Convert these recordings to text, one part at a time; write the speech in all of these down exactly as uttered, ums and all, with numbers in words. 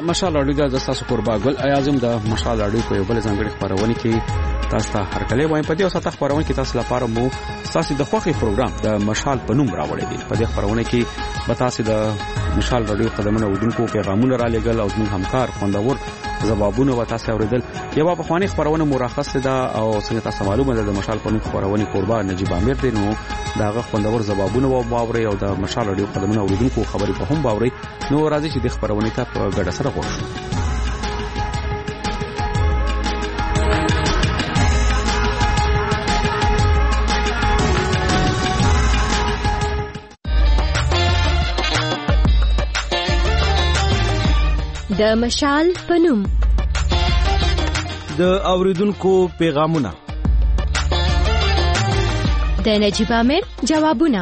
مشال اړیو د تاسو قربا ګل اعظم د مشال اړیو په بل ځانګړي خبرونه کې تاسو ته هرکلی وایم. په دې وسه خبرونه کې تاسو لپاره مو تاسو د خوخي پروګرام د مشال په نوم راوړی دی. په دې خبرونه کې به تاسو د مشال اړیو قدمونه ودونکو پیغامونه را لګل او زموږ همکار خوندور جوابونه و تاسو اوریدل. یو په خواني خبرونه مرخص ده او څنګه تاسو معلومه ده د مشال په نوم خبرونه قربا نجيب امیر دی نو داغه خوندور جوابونه و باوري او د مشال اړیو قدمونه ودونکو خبري په هم باوري. نو راځي چې د خبرونه ته په ګډه سره وښو. د مشال پنوم د اوریدونکو پیغامونه د نجيب امیر جوابونه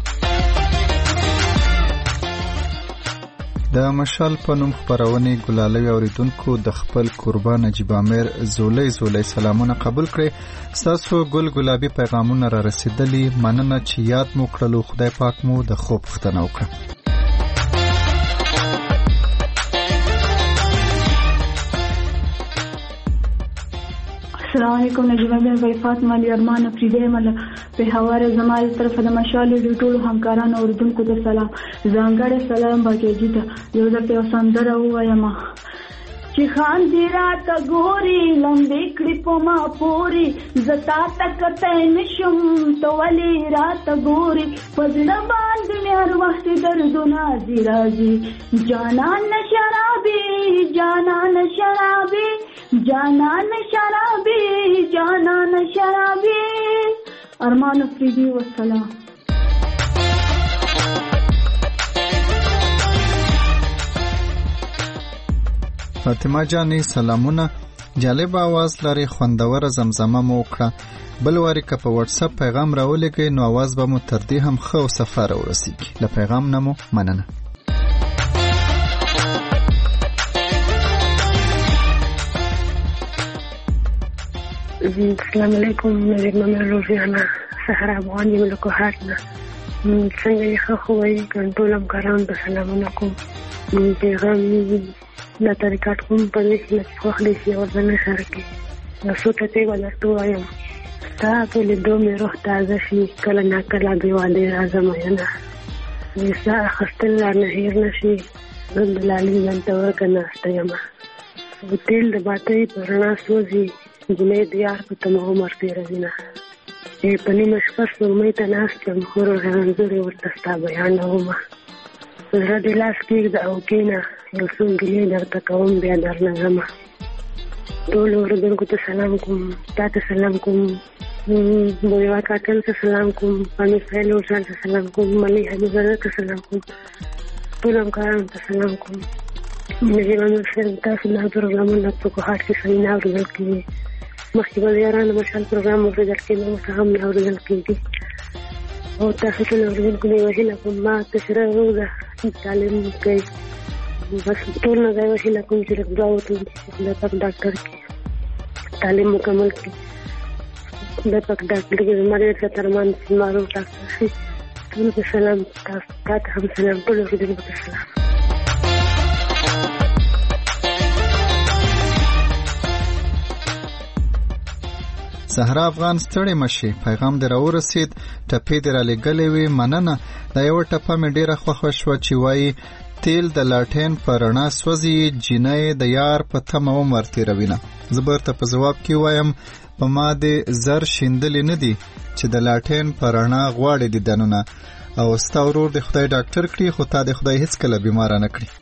د مشال پنوم خبرونه ګلالوی اوریدونکو د خپل قربان نجيب امیر زولې زولې سلامونه قبول کړئ. تاسو ګل ګلابي پیغامونه را رسیدلی مننه چې یاد مو کړلو. خدای پاک مو د خوب ختنه وکړه. السلام علیکم نجیب امیر بھائی فاطمه علی ارمان افریدی مل په حواله زمال طرف د مشال د ټولو همکارانو اوریدونکو ته سلام. ځانګړی سلام باکېږي ته یو ځل په سندره وایم چې خان دی راته ګوري لمبې کړي په ما پوري زتا تکته نشم تو ولي راته ګوري پزړه باندې مې هر وخت دردونه دي راځي جانان شرابي جانان شرابي جانان شرابي جانان شرابي ارمان افریدی والسلام. فاطمه جانی سلامونه. جالب आवाज لري خوندور زمزمه مو وکړه. بل واری که په واتس اپ پیغام راولېږئ نو आवाज به مو تر دې هم ښه او سفر ورسیږي. له پیغام نه مو مننه. السلام علیکم نجیب امیر روزیانا سحر افغان یم له کوهاټ نه. څنګه یې ښه خوئ کنټرول همکارانو ته سلامونه کوم. پیغام د طریقات کوم په دې کې خوښ دي چې ورځنه سره کې نو څو ټکي ولرته وایم ستا په لیدو مې روح تازه شي کله نه کله به واده راځم ینه نسا اخستل نه هیر نشي رب العالمین ځان ته ورکناسته یم وتل د باطې پرنا سوزي جنې دیار په تمه عمر تیروي نه ای په نیمه شپه سپوږمۍ ته ناست یم خور رنځورې ورته ستا بیانومه زړه دې لاس کېږده او کښېنه یو څو ګیلې درته کوم بیا درنه ځمه. ټولو اورېدونکو ته سلام کوم. تا ته سلام کوم. بویوا کاکل ته سلام کوم. امیر فیل اوسان ته سلام کوم. ملی حبیبزاده ته سلام کوم. ټولو همکارانو ته سلام کوم. نجیب امیر صاحب تاسو دا پروګرامونه په کوهاټ کې صحیح نه اورېدل کېږي. مخکې به د یارانو مشال پروګرام اورېدل کېده اوس هم نه اورېدل کېږي او تاسو ټول اورېدونکو نه یې وهیله کوم ما تشره روزه تعلیم کوي بس ټول نه دا وهیله کوم چې لږ دعا وکړي چې خدای پاک ډاکټر کړي تعلیم مکمل کړي خدای پاک ډاکټر کړي زما ډېر زیات ارمان چې زما روغ ډاکټر شي. ټولو ته سلام. تاسو تا ته هم سلام. ټولو اورېدونکو ته سلام. زهرا افغان ستړي مشي پیغام در ورسید ټپې در لګلې وي مننه. دا یو ټپه مې ډیره خوښه شو چې وایي تیل د لاټین پر رڼا سوځي جینۍ د یار په تمه عمر تیروینه. زه به ورته په ځواب کې وایم په ما دې زر شیندلې نه دي چې د لاټین پر رڼا غواړې دیدنونه او ستا ورور د خدای ډاکټر کړي خو تا د خدای هیڅ کله بیماره نه کړي.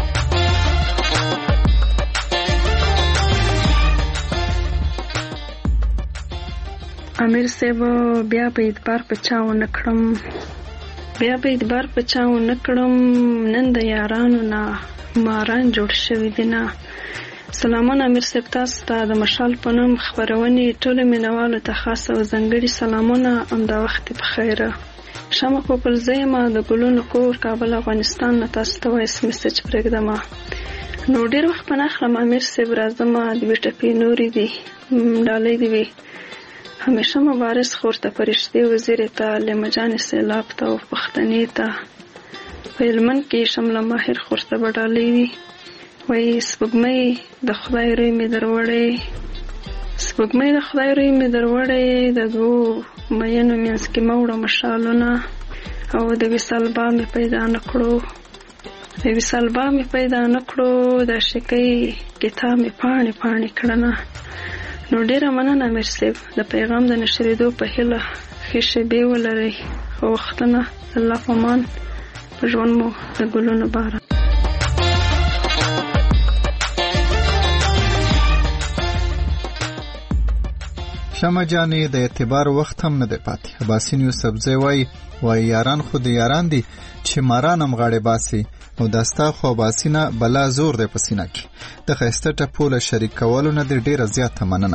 امیر صاحب بیا په اعتبار په چاو نکړم بیا په اعتبار په چاو نکړم نن د یارانو نه ماران جوړ شوي دي نه. سلامونه امیر صاحب تاسو ته د مشال په نوم خبرونې ټولو مینوالو ته خاص او ځانګړي سلامونه. همدا وخت په خیره. شمه په پل زیمه د ګلونو کور کابل افغانستان نه تاسو ته وایس میسج پرېږدم. نو ډېر وخت په نخلم امیر صاحب راځم د ویټپي نورې دي ډالۍ دي وي همیشه مبارز خورته فرشتي وزیر ته لمجان سیلاب ته او پښتنې ته په هلمند کې شمله ماهر خورته بډالۍ وي وایي سپوږمۍ د خدای روی مې دروړی، سپوږمۍ د خدای روی مې دروړی، د دوو مینو منځ کې مه وړه مشالونه، او د وصال باب مې پیدا نه کړو، د وصال باب مې پیدا نه کړو، د عاشقۍ کتاب مې پاڼې پاڼې کړنه. نو ډېره مننه امیر صاحب د پیغام د نشرېدو په هیله. ښې شېبې ولرئ، ښه وختونه، الله په امان، په ژوند مو د ګلونو باران. شمع جانې د اعتبار وخت هم نه دی پاتې. عباسین یوسفزی وایي وایي یاران خو د یاران دي چې ماران هم غاړې باسي، او داستا خو عباسینه بلا زور دی په سینه کې. د ښایسته ټپو له شریک کولو نه دې ډېره زیاته مننه.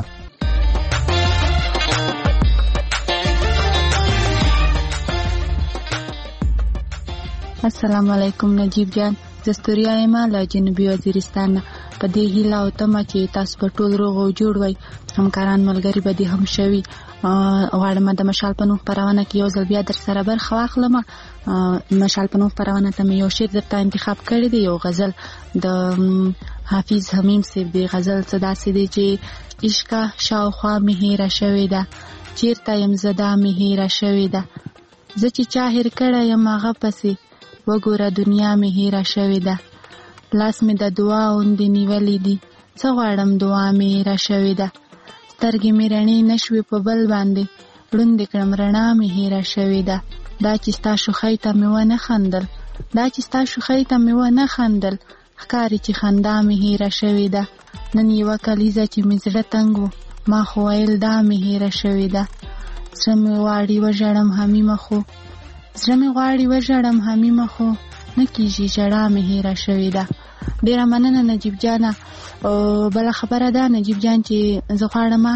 السلام علیکم نجیب جان، زه ستوریا یم له جنوبي وزیرستان نه. په دې هیله او تمه چې تاسو په ټول روغ او جوړ وئ، همکاران ملګري به دې هم شوي. غواړم د مشال په نوم خپرونه کې یو ځل بیا در سره برخه واخلم. مشال په نوم خپرونه ته مې یو شعر درته انتخاب کړی دی، یو غزل د حافظ حمیم صاحب دی. غزل څه داسې دی چې عشقه شاوخوا مې هیره شوې ده، چیرته یم زه دا مې هیره شوې ده، زه چې چا هیر کړی یم هغه پسې وګوره دنیا مې هیره شوې ده، لاس مې د دعا غوندې نیولې دي، څه غواړم دعا مې هیره شوې ده، سترګې مې رڼې نشوې په بل باندې ړوندې کړم رڼا مې هیره شوې ده، دا چې ستا شوخۍ ته مې ونه خندل، دا چې ستا شوخۍ ته مې ونه خندل، ښکاري چې خندا مې هیره شوې ده، نن یوه کلیزه چې مې زړه تنګ و ما خو ویل دا مې هیره شوې ده، زړه مې غواړي وژړم حمیمه خو زړه مې غواړي وژړم حمیمه خو نه کېږي ژړا مې هیره شوې ده. ډېره مننه نجیب جانه. بله خبره ده نجیب جان چې زه غواړم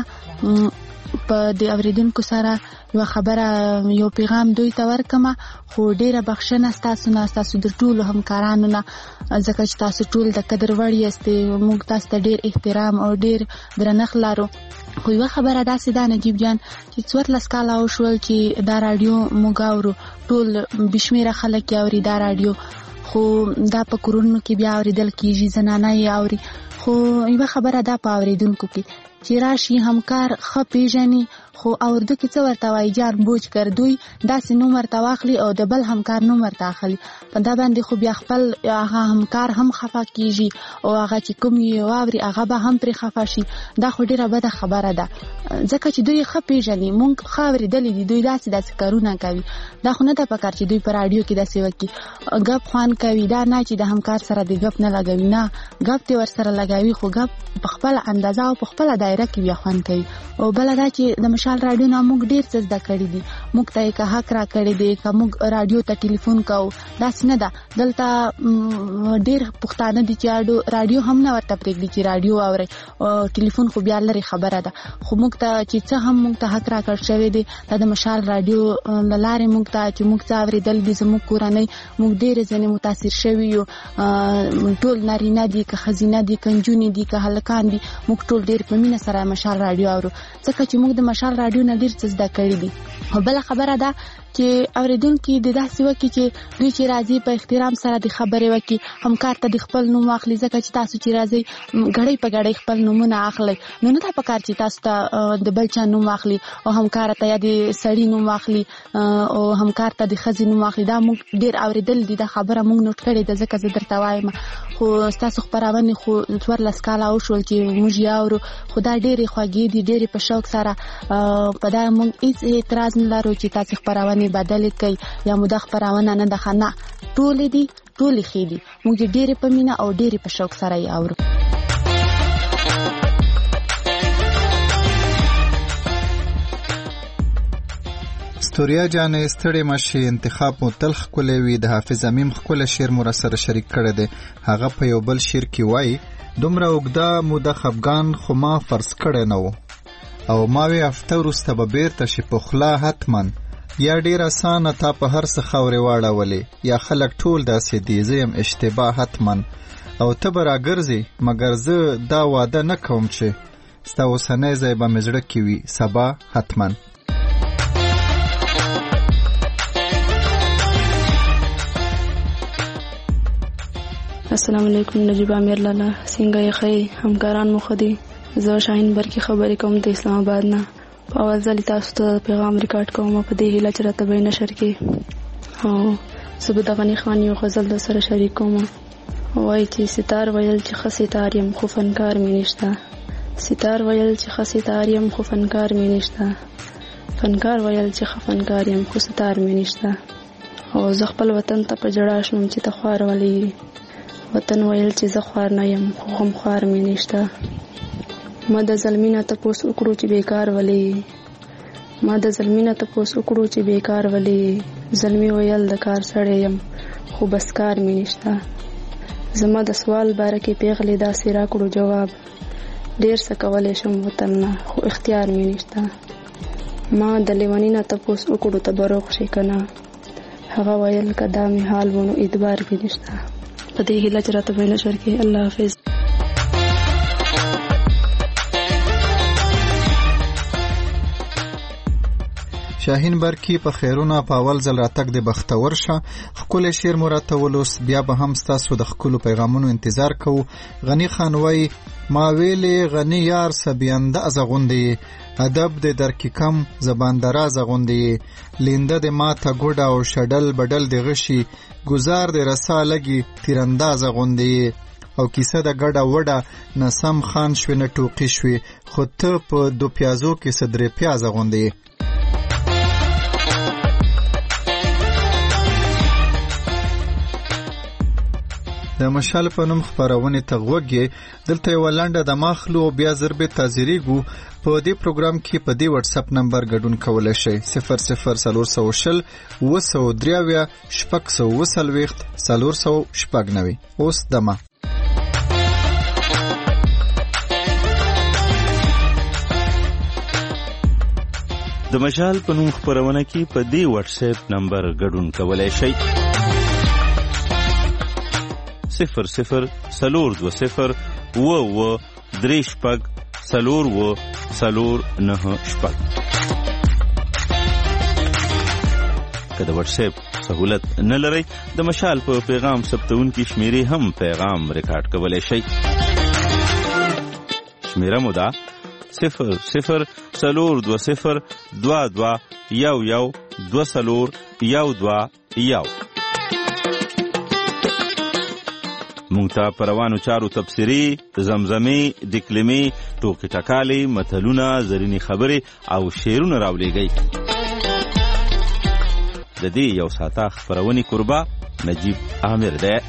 په د اورېدونکو سره یوه خبره یو پیغام دوی ته ورکړم، خو ډېره بخښنه ستاسو نه، ستاسو د ټولو همکارانو نه، ځکه چې تاسو ټول د قدر وړ یاستئ. موږ تاسو ته ډېر احترام او ډېر درنښت لرو. خو یوه خبره داسې ده نجیب جان چې څوارلس کاله وشول چې دا راډیو موږ اورو، ټول بېشمېره خلک یې اوري دا راډیو، خو دا په کورونو کې بیا اورېدل کېږي، زنانه یې اوري. خو یوه خبره ده په اورېدونکو کې چې راشي همکار ښه پیژني، خو اردو کې څه ورته وایي جان بوج کر، دوی داسې نوم ورته واخلي او د بل همکار نوم ورته اخلي. په دا باندې خو بیا خپل هغه همکار هم خفه کېږي او هغه چې کوم یې واوري هغه به هم پرې خفه شي. دا خو ډېره بده خبره ده، ځکه چې دوی ښه پیژني، موږ ښه اورېدلي دي دوی داسې داسې کارونه کوي. دا خو نه ده پکار چې دوی په راډیو کې داسې وکړي، ګپ خوان کوي. دا نه چې د همکار سره د ګپ نه لګوي، نه ګپ دې ورسره لګوي، خو ګپ په خپله اندازه او په خپله دایره کې بیا خوند کوي. او بله دا چې د مشال راډیو نه موږ ډېر څه زده کړي دي، موږ ته یې که حق را کړی دی، که موږ راډیو ته ټلیفون کوو، داسې نه ده. دلته ډېر پښتانه دي چې راډیو هم نه ورته پرېږدي چې راډیو اورئ، ټلیفون خو بیا لرې خبره ده. خو موږ ته چې څه هم موږ ته حق را کړ شوی دی، دا د مشال راډیو له لارې موږ ته چې موږ څه اورېدل دي، زموږ کورنۍ موږ ډېرې ځینې متاثر شوي یو. ټول نارینه دي که ښځینه دي که نجونې دي که هلکان دي، موږ ټول ډېر په مینه سره مشال راډیو اورو، ځکه چې موږ د مشال راډیو نه ډېر څه زده کړي دي. او بله خبره ده چې اورېدونکي د داسې وکړي چې دوی چې راځي په احترام سره د خبرې وکړي، همکار ته د خپل نوم واخلي، ځکه چې تاسو چې راځئ ګړۍ په ګړۍ خپل نومونه اخلئ، نو نه ده پکار چې تاسو ته د بل چا نوم واخلي او همکار ته یا د سړي نوم واخلي او همکار ته د ښځې نوم واخلي. دا موږ ډېر اورېدل دي، دا خبره موږ نوټ کړې ده، ځکه زه درته وایم. خو ستاسو خپرونې خو څوارلس کاله وشول چې موږ یې اورو، خو دا ډېرې خوږې دي، ډېرې په شوق سره. په دا موږ هېڅ اعتراض نه لرو چې تاسې خپرونې بدلې کوي یا مو دا خپرونه نه ده ښه، نه، ټولې دي، ټولې ښې دي. موږ یې ډېرې په مینه او ډېرې په شوق سره یې اورو. ستوریا جانې ستړې مشي، انتخاب مو تل ښکلی وي. د حافظ امیم ښکلی شعر مو راسره شریک کړی دی. هغه په یو بل شعر کې وایي دومره اوږده موده خفګان خو ما فرض کړی نه و، او ما وی هفته وروسته به بیرته شي پخلا حتما، یا ډېر اسانه تا په هر څه خاورې واړولې، یا خلک ټول داسې دي زه یم اشتباه حتما، او ته به راګرځې مګر زه دا واده نه کوم چې ستا اوسنی ځای به مې زړه کې وي سبا حتما. السلام علیکم نجیب امیر لالا څنګه یې ښه همکاران مو ښه دي زه شاهین برکي خبرې کوم د اسلام آباد نه په اول ځل تاسو ته پیغام ریکارډ کوم په دې هیله چې راته به نشر کې او زه به د غني خان یو غزل د سره شریک کوم وایي چې ستار ویل چې ښه ستار یم خو فنکار مې نشته ستار ویل چې ښه ستار یم خو فنکار مې نشته فنکار ویل چې ښه فنکار یم خو ستار مې نشته او زه خپل وطن ته په جړا شوم چې ته خوار ولې وطن ویل چې زه خوار نه یم خو غم خوار مې نشته ما د ظلمینه تپوس وکړو چې بیکار ولې ما د ظلمینه تپوس وکړو چې بیکار ولې ظلمي ویل د کار سړی یم خو بس کار مې نشته زما د سوال باره کې پیغلې داسې راکړو جواب ډېر څه کولی شم وطن نه خو اختیار مې نشته ما د لیوني نه تپوس وکړو ته به روغ شي که نه هغه ویل که دا مې حال و نو اعتبار مې نشته په دې هیله چې راته به نشر کې الله حافظ شاهین برکی په خیرونه په اول ځل راتګ د بختور شه ښکلی شعر مو راته ولوس بیا به هم ستاسو د ښکلو پیغامونو انتظار کوو غني خان وایي ما ویلې غني یار سبینده از غوندې ادب د درکی کم زبان دراز غوندې لینده د ماته ګوډه او شډل بدل د غشي گزار د رسا لګي تیرانداز غوندې او کیسه د ګډه وډه نسم خان شوي نه ټوقي شوي خو ته په دو پیازو کې صدرې پیاز غوندې د مشال په نوم خپرونې ته غوږ دلته یو لنډه د ماخلو بیا ضرب تازریګو په دې پروګرام کې په دې واتس اپ نمبر ګډون کولای شئ صفر صفر څلور سوه شل اوه سوه درې اویا شپږ سوه اوه څلوېښت څلور سوه شپږ نوي اوس دمه د مشال په نوم خپرونه کې په دې واتس اپ نمبر ګډون کولای شئ صفر صفر سلور دو صفر و و درې شپږ سلور و سلور نه شپږ که د واتس اپ سهولت نه لرئ د مشال په پیغام ثبتونکي شمیرې هم پیغام ریکارډ کولی شئ شمیره مو ده صفر صفر سلور دو صفر دوه دوه یو یو دوه سلور یو دوه یو مونږ ته په روانو چارو تبصرې زمزمې دکلمې ټوکې ټکالې متلونه زرینې خبرې او شعرونه راولیږئ د دې یو ساعته خپرونې کوربه نجیب عامر دی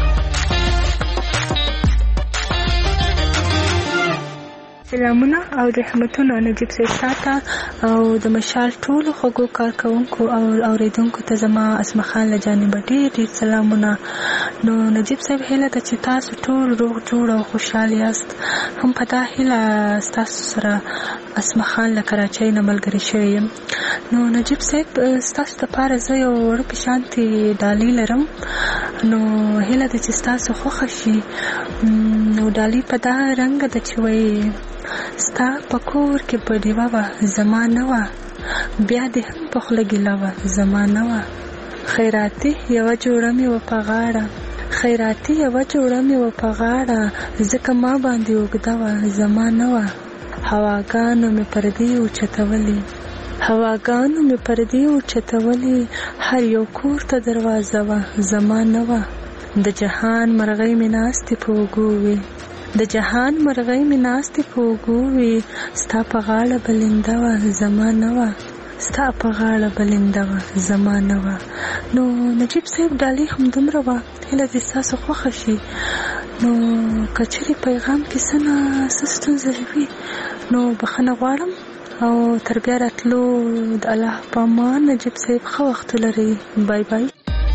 سلامونه او رحمتونه نجیب صاحب ساته او د مشال ټولو خوږو کارکوونکو او اوریدونکو ته زما اسمه خان له جانبه ډېر ډېر سلامونه نو نجیب صاحب هیله ده چې تاسو ټول روغ جوړ او خوشحال یاست هم په دا هیله ستاسو سره اسمه خان له کراچۍ نه ملګرې شوې یم نو نجیب صاحب ستاسو دپاره زه یو وړه پیشانتې ډالۍ لرم نو هیله ده چې ستاسو خوښه شي نو ډالۍ په دا رنګه ده چې وایي ستا په کور کې په ډیوه وه زما نه وه بیا دې هم په خوله ګیله وه زما نه وه خیراتي یوه جوړه مې وه په غاړه خیراتي یوه جوړه مې وه په غاړه ځکه ما باندې اوږده وه زما نه وه هواګانو مې پردې اوچتولې هواګانو مې پردې اوچتولې هر یو کور ته دروازه وه زما نه وه د جهان مرغۍ مې ناستې په اوږو وې د جهان مرغۍ مې ناستې په اوږو وې ستا په غاړه بلنده وه زما نه وه ستا په غاړه بلنده وه زما نه وه نو نجیب صاحب ډالۍ همدومره وه هیله دې ستاسو خوښه شي نو که چېرې پیغام کې څه نه څه ستونزه وي نو بخښنه غواړم او تر بیا راتلو د الله په امان نجیب صاحب ښه وخت ولرئ بای بای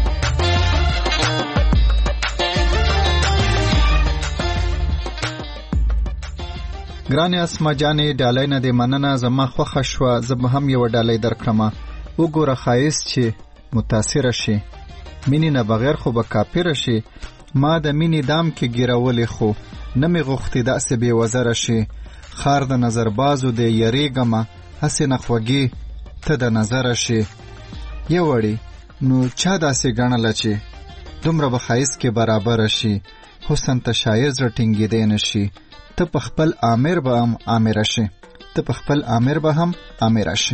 ګرانې اسما جانې ډالۍ نه دې مننه زما خوښه شوه زه به هم یوه ډالۍ درکړمه وګوره ښایست چې متاثره شي مینې نه بغیر خو به کاپیره شي ما د مینې دام کې ګیرولې خو نه مې غوښتې داسې بې وزره شي خار د نظر بازو دې یریږمه هسې نه خوږې ته د نظره شي یو وړې نو چا داسې ګڼله چې دومره به ښایست کې برابره شي حسن ته شاعر زړه ټینګېدی نشي. ته په خپل آمر به هم آمره شي ته په خپل آمر به هم آمره شي.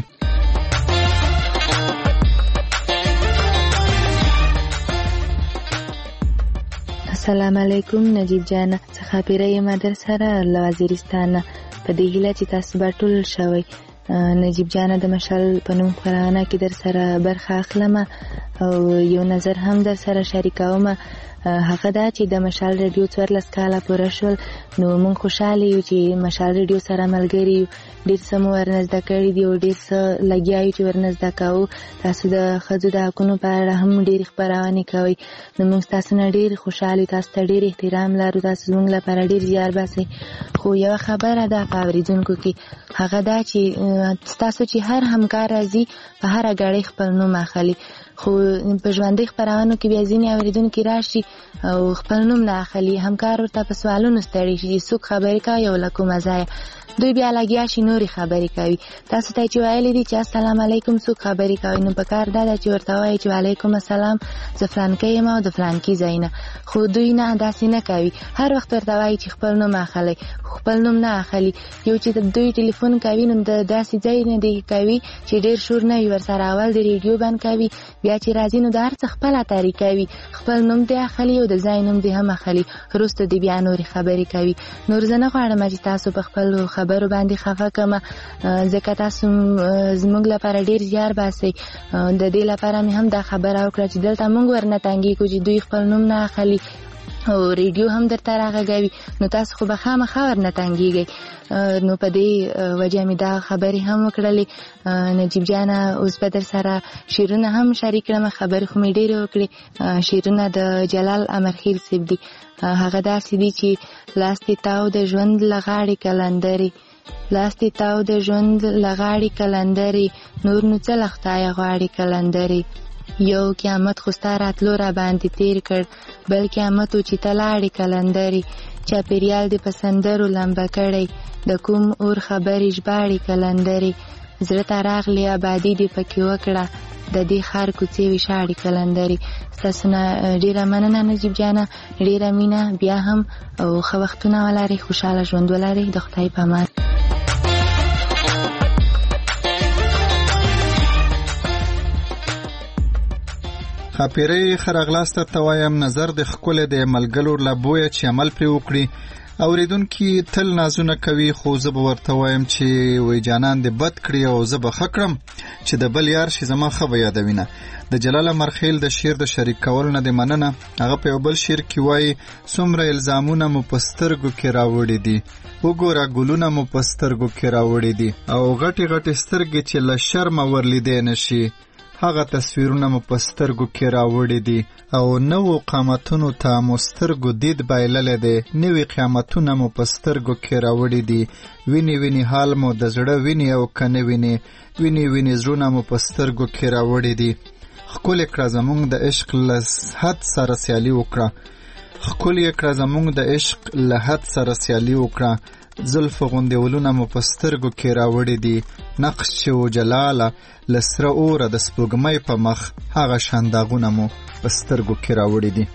السلام علیکم. نجیب جان څخه پیره ما در سره له وزیرستان په دې هیله چې تاسو به ټول شوئ. نجیب جان د مشال په نوم خپرونه کې در سره برخه اخلم او یو نظر هم در سره شریکوم. هغه دا چې د مشال ریډیو څوارلس کاله پوره شول نو موږ خوشاله یو چې مشال ریډیو سره ملګري یو. ډېر څه مو ورنزده کړي دي او ډېر څه لګیا یو چې ورنزده کوو. تاسو د ښځو د حقونو په اړه هم ډېرې خپرونې کوئ نو موږ تاسو نه ډېر خوشحال. تاسو ته ډېر احترام لرو. تاسو زموږ لپاره ډېر زیار باسئ. خو یوه خبره ده په اورېدونکو کې هغه دا چې ستاسو چې هر همکار راځي په هره ګړۍ خپل نوم اخلي خو په ژوندۍ خپرونو کې بیا ځینې اورېدونکي راشي او خپل نوم نه اخلي. همکار ورته په سوالونو ستړي شي چې څوک خبرې کوي او له کومه ځایه دوی بیا لګیا شي نورې خبرې کوي. تاسو ته چې ویلي دي چې السلام علیکم څوک خبرې کوي نو په کار دا ده چې ورته وایي چې وعلیکم السلام زه فلانکی یم او د فلانکي ځای نه. خو دوی نه داسې نه کوي. هر وخت ورته وایي چې خپل نوم اخلي خپل نوم نه اخلي. یو چې دوی ټلیفون کوي نو د داسې ځای نه دی کوي چې ډېر شور نه وي. ورسره اول د ریډیو بند کوي بیا چې راځي نو د هر څه خپله طریقه وي. خپل نوم دی اخلي او د ځای نوم دی هم اخلي. وروسته دی بیا نورې خبرې کوي. نور زه نه غواړم چې تاسو په خپلو خبرو باندې خفه کړم ځکه تاسو زموږ لپاره ډېر زیار باسئ. د دې لپاره مې هم دا خبره وکړه چې دلته موږ ورنه تنګېږو چې دوی خپل نوم نه اخلي او ریډیو هم درته راغږوي نو تاسو خو به خامخا ورنه تنګېږئ. نو په دې وجه مې دا خبرې هم وکړلې. نجیب جانه اوس به در سره شعرونه هم شریک کړم. خبرې خو مې ډېرې وکړې. شعرونه د جلال امرخیل صاحب دي. هغه داسې دي چې لاس دې تاو د ژوند له غاړې کلندرې لاس دې تاو د ژوند له غاړې کلندرې نور نو څه له خدایه غواړې کلندرې. یو قیامت خو ستا راتلو را باندې تیر کړ بل قیامت و چې ته لاړې کلندرې. چاپېریال دې په سندرو لمبه کړی د کوم اور خبرې ژباړې کلندرې. زړه ته راغلې ابادي دې پکې وکړه د دې ښار کوڅې ویشاړې کلندرې. ستاسو نه ډېره مننه نجیب جانه. ډېره مینه بیا هم او ښه وختونه ولرئ. خوشحاله ژوند ولرئ. د خدای په امان. خاپیرې خراغلاسته ته وایم نظر د ښکلې د ملګرو له بویه چې عمل پرې وکړي. اوریدونکي تل نازونه کوي خو زه به ورته وایم چې وای جانان دې بد کړي او زه به ښه کړم چې د بل یار شي زما ښه به یادوینه. د جلال امرخیل د شعر د شریک کولو نه دې مننه. هغه په یو بل شعر کې وایي څومره الزامونه مو په سترګو کې راوړي دي وګوره ګلونه مو په سترګو کې راوړي دي او غټې غټې سترګې چې له شرمه ورلیدی نشي هغه تصویرونه مو په سترګو کې راوړي دي او نوو قامتونو ته مو سترګو دید بایللی دی. نوي قیامتونه مو په سترګو کې راوړي دي. ویني ویني حال مو د زړه ویني او که نه ویني ویني ویني زړونه مو په سترګو کې راوړي دي. ښکلې کړه زموږ د عشق له حد سره سیالي وکړه ښکلې کړه زموږ د عشق له حد سره سیالي وکړه. زلفو غوندې ولونه مو په سترګو کې راوړي دي. نقش چې و جلاله له سره اوره د سپوږمۍ په مخ هغه شان داغونه مو په سترګو کې راوړي دي.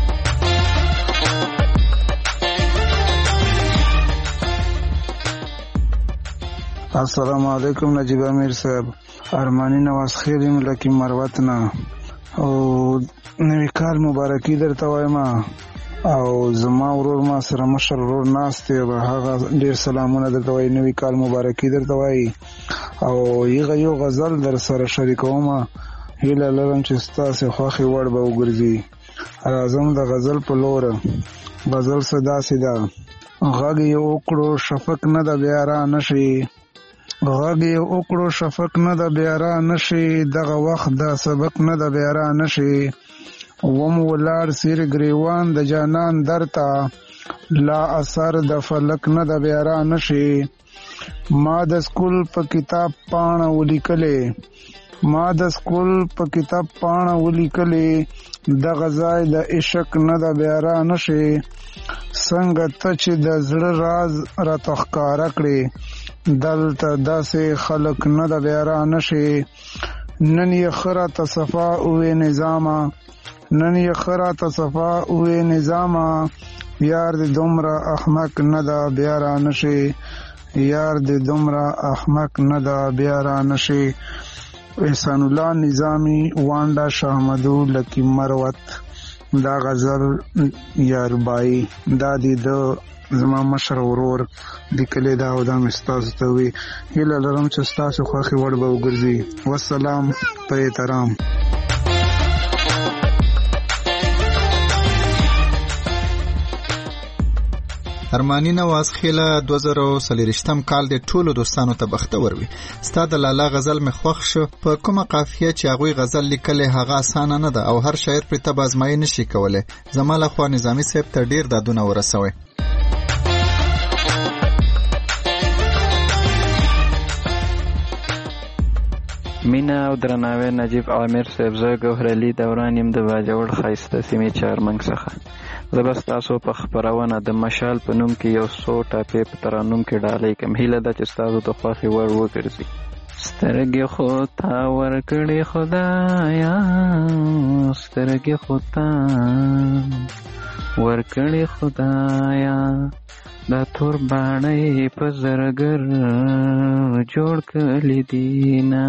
السلام علیکم نجیب امیر صاحب. ارمانی نواز خیل یم لکه مروت نه او نوی کال مبارکي درته وایم او زما ورور ما سره مشر ورور ناست دی هغه ډیر سلامونه درته وایي. نوی کال مبارکي درته وایي او یغه یو غزل در سره شریکوم. هیله لرم چې ستاسو خوښې وړ به وګرځي. راځم د غزل په لور. غزل صدا سیدا غږ یې وکړو شفق نه د بیا را نشي غږ یې وکړو شفق نه د بیا را نشي دغه وخت د سبق نه د بیا را نشي. وم ولار سیر گریوان د جانان درتا لا اثر د فلک نه د بیا را نشي. ما د سکول په کتاب پاڼه ولیکلې ما د سکول په کتاب پاڼه ولیکلې دغه ځای د عشق نه د بیا را نشي. څنګه ته چې د زړه راز راته ښکاره کړې دلته داسې خلک نه د بیا را نشي. نن یې ښه راته صفا اوې نظامه نن یې ښه راته صفا اوې نظامه یار دې دومره احمق نه ده بیا را نشي یار دې دومره احمق نه ده بیا را نشي احسان الله نظامی وانډا شاهمدو لکی مروت دا غزل یاربای دا دې د زما مشر ورور لیکلی دا او دا مې ستاسو ته وي هیله لرم چې ستاسو خوښې وړ به وګرځي والسلام په احترام. ارمانی نواز خیله دوه زره څلوېښتم کال د ټولو دوستانو ته بختور وي. ستا د لالا غزل مې خوښ شو. په کومه قافیه چې هغوی غزل لیکلی هغه اسانه نه ده او هر شاعر پرې طب ازمایي نشي کولی. زما لخوا نظامي صاحب ته ډیر دادونه ورسوئ. مینا او درناوی نجیب عامر صاحب زه ګوهر علي دوران یم د باجوړ ښایسته سیمې چارمنګ څخه. زه به ستاسو په خپرونه د مشال په نوم کې یو څو ټاپې په ترانوم کې ډالۍ کوم. هیله ده چې ستاسو د خوښې وړ وګرځي. سترګې خو تا ورکړې خدایا سترګې خو تا ورکړې خدایا دا تور باڼۍ په زرګر جوړ کړي دینا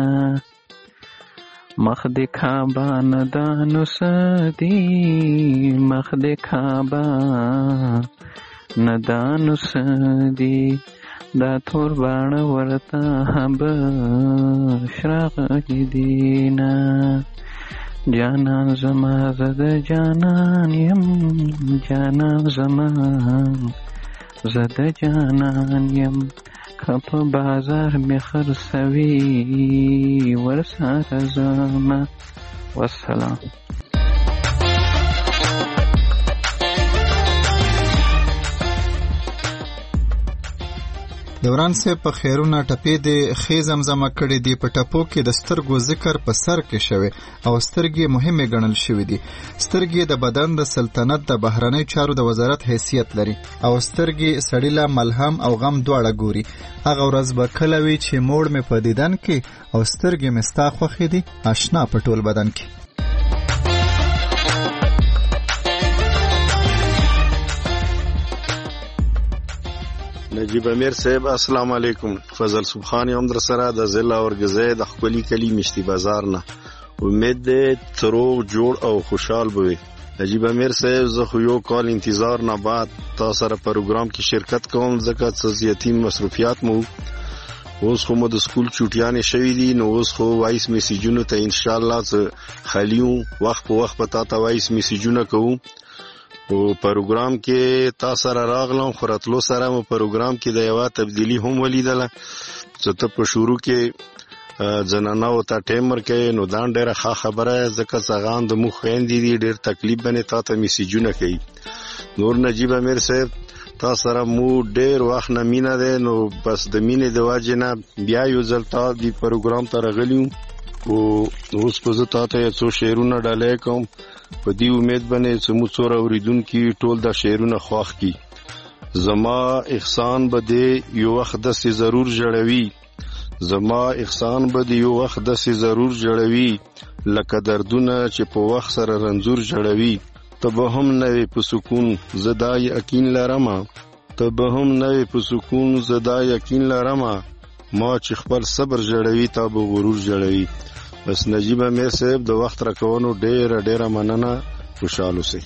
مخ د کعبه ندانو سدي مخ د کعبه ندانو سدي دا تور باڼه ورته بشراغ دینا جانان زما زد جانان یم جانان زما زد جانان یم کپ بازار می خرڅوي ورسره زما والسلام. دوران صاحب په خیرونه ټپې د خې زمزمه کړې دي. په ټپو کې د سترګو ذکر په سر کې شوی او سترګې مهمه ګڼل شوې دي. سترګې د بدن د سلطنت د بهرنی چارو د وزارت حیثیت لري او سترګې سړی له ملهم او غم دواړه ګوري. هغه ورځ به کله وي چې موړ مې په دیدن کې او سترګې مې ستا خوښې دي آشنا په ټول بدن کې. نجیب امیر صاحب السلام علیکم. فضل سبحان یم در سره د ضلع اورګزی د خپلی کلی مشتی بازار نه. امید دې تروغ جوړ او خوشحال بوي. نجیب امیر صاحب زه خو یو کال انتظار نه بعد تاسو سره پروګرام کې شرکت کوم ځکه چې زیاتی مصروفیات مو اوس خو مو د سکول چوټیانې شوې دي نو اوس خو وایس میسیجونو ته ان شاء الله خالیو وخت په وخت په تاسو وایس میسیجونه کوو. او پروګرام کې تاسو سره راغلم خو راتلو سره مو پروګرام کې د یو تبدیلی هم ولیدله چې ته په شروع کې ځنانه او ته ټیم ورکې نو دا ډېره ښه خبره ځکه څنګه د مخ خويندې دي ډېر تکلیف باندې تاسو میسیجونه کوي. نور نجیب امیر صاحب تاسو سره مو ډېر وخت نه مینا ده نو بس د مینې د واجب نه بیا یو ځل تاسو دی پروګرام ته راغلیو او اوس په زه تاسو ته څو شعرونه ډالۍ کوم په دې امید باندې چې مو څوره اوریدونکو ټول دا شعرونه خوښ کی. زما احسان به دې یو وخت دسي ضرور جوړوي زما احسان به دې یو وخت دسي ضرور جوړوي لکه دردونه چې په وخت سره رنځور جوړوي. ته به هم نه په سکون زدا یقین لرم ته به هم نه په سکون زدا یقین لرم ما چې خپل صبر جوړوي تا به غرور جوړوي. بس نجیب امیر صاحب د وخت راکونو ډېر ډېر مننه خوشاله اوسئ.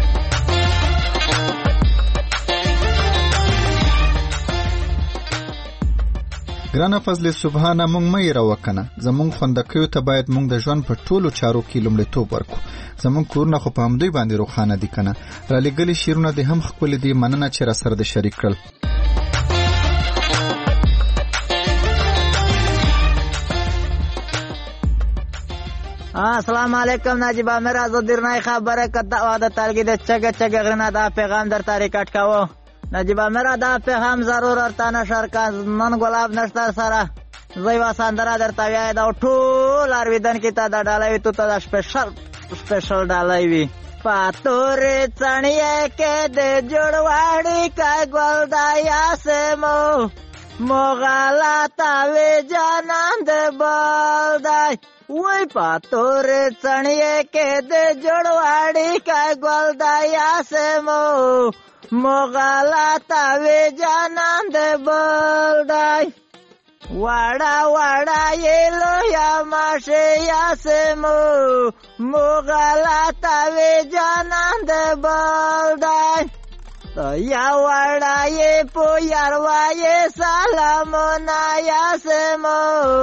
ګرانه فضل سبحانه مونږ مې راوکنه زمونږ خوندکیو ته باید مونږ د ژوند په ټولو چارو کې لومړیتوب ورکو. زمونږ کورونه خو په همدوی باندې روښانه دي کنه. را لېږلي شعرونه دې هم ښکلي دي. مننه چې را سره دې شریک کړل. السلام علیکم نجیب امیر از درنای خبره کته واده تلګي د چګه چګه غنا دا پیغام در طریقټ کاوه. نجیب امیر دا پیغام ضرور ارته نشر کا من ګلاب نشتر سره زوی واساندرا درته وای دا ټول ارویدن کې ته دا ډالای ته ته سپیشل سپیشل ډالای وی پاتور چنیه کې د جوړواړي کا ګل دایا سمو مغالا تاوی جانان د بلدای وی پاتور چنیه کې د جوړواړي کا ګل دایا سمو مغالطه وی جانان د بل دی وړه وړه یې لویه ماشه یاسمو مغالطه وی جانان د بل دی یا وړه یې په یاروایې سلامونه یاسمو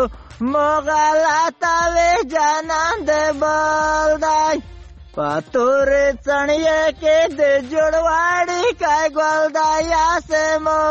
مغالطه وی جانان د بل دی پاتور چڼیې کې د جوړواړي کای ګل دا یاسمو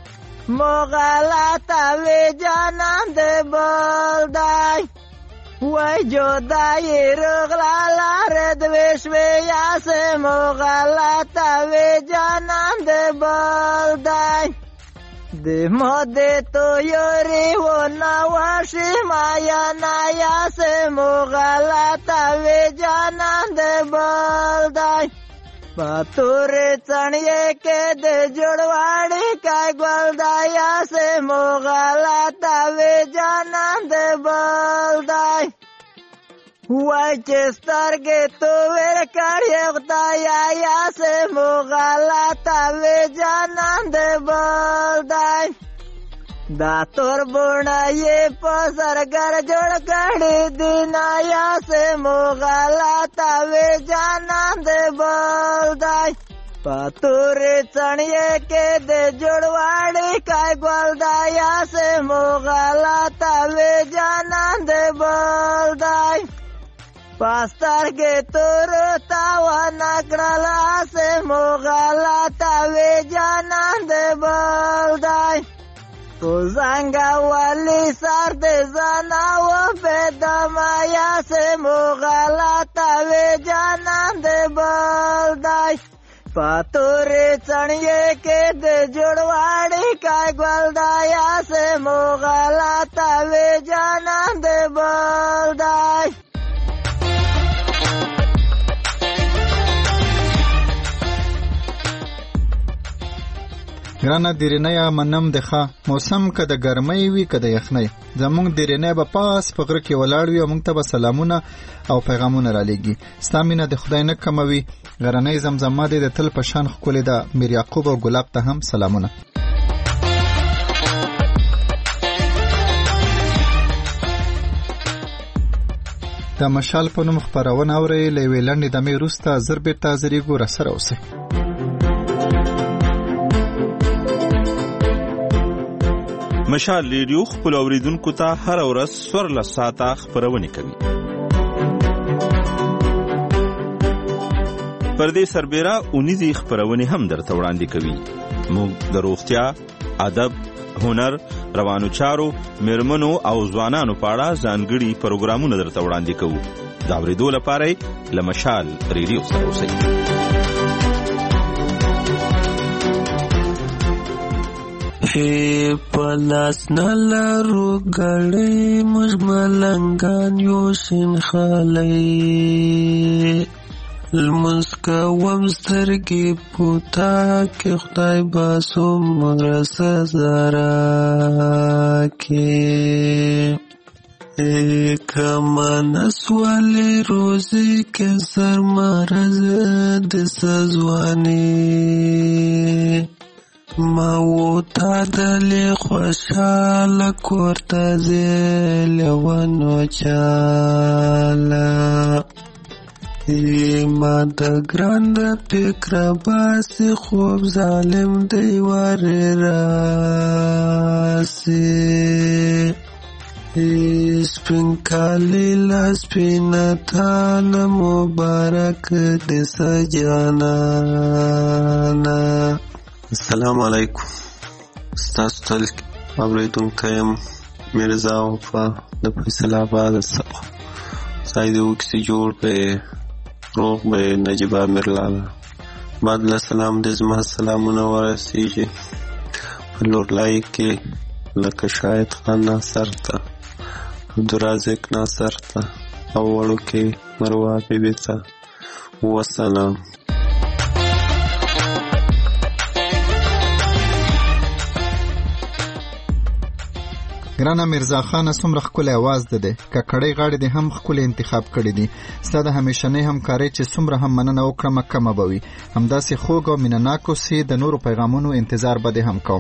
مغالطه وی جانان د بل دی وای جدای رغلا لار د وشوي یاسمو مغالطه وی جانان د بل دی د مده تو یوري و نواشي مایا نایا سه مغالطه وی جانان د بل دی پاتور چڼیې کې د جوړواړي کای ګل دایا سه مغالطه وی جانان د بل دی وای چې سترګې تو ور کړې خدایا یا سه مغالطه وی جانان د بل دی دا تور بوڼه یې په سرګر جوړ کړې دینا یا سه مغالطه وی جانان د بل دی پاتور چڼیې کې د جوړواړي کای ګل دایا سه مغالطه وی جانان د بل دی پاستر کې تور تاوا نکړلا سه مغالطه وی جانان د بل دی تو زنګا والی سر د زنا و بدما یا سه مغالطه وی جانان د بل دی پاتور چڼیې کې د جوړواړي کای ګل دایا سه مغالطه وی جانان د بل دی ګرانه دیرینه منم دخه موسم که د ګرمۍ وي که د یخنۍ زمونږ دیرینه به پاس په غره کې ولاړ وي او موږ ته به سلامونه او پیغامونه رالیږي ستا مینه د خدای نه کموي غرنۍ زمزمه دې د تل په شان ښکلې ده میر یعقوب او ګلاب ته هم سلامونه د مشال په نوم خپرونه اورئ له یوې لنډې دمې وروسته زر بېرته حاضرېږو راسره اوسئ مشال ریډیو خپل اوریدونکو ته هر ورځ څوارلس ساعته خپرونه کوي. پر دې سربېره اونیزې خپرونه هم درته وړاندې کوي. موږ د روغتیا، ادب، هنر، روانو چارو، میرمنو او ځوانانو په اړه ځانګړي پروګرامونه درته وړاندې کوو. دا اورېدو لپاره له مشال ریډیو سره اوسئ. پلاس نلارو گړې موږ ملنګان یو شین خالی لمونځ کوم سترګې پوتا کې خدای باسو مرسه راکې کما نسوالی روزی کې سر مرز د سزوانی ما و تا دلی خوشحال کورتا زیل ونو چالا ما دا گراند پکر باسی خوب ظالم دیواری راسی سپین کالی لسپین تانا مبارک دسا جانانا. السلام علیکم. ستاسو تل اوریدونکی یم میرزا وفا د فیصل آباد څخه. سای دې وکړي جوړ به روغ به نجیب امیر لالا بعد له سلام دې زما سلامونه ورسیږي په لورلای کې لکه شاهد خان ناصر ته عبدالرازق ناصر ته او وړو کې مروه بیبي ته وسلام. ګرانه میرزا خان څومره ښکلی اواز ده دی ککړۍ غاړې دې هم ښکلی انتخاب کړي دي ستا د همیشنۍ همکارۍ چې څومره هم مننه وکړم کمه به وي همداسې خوږ او مینهناک اوسې د نورو پیغامونو انتظار به دې هم کوم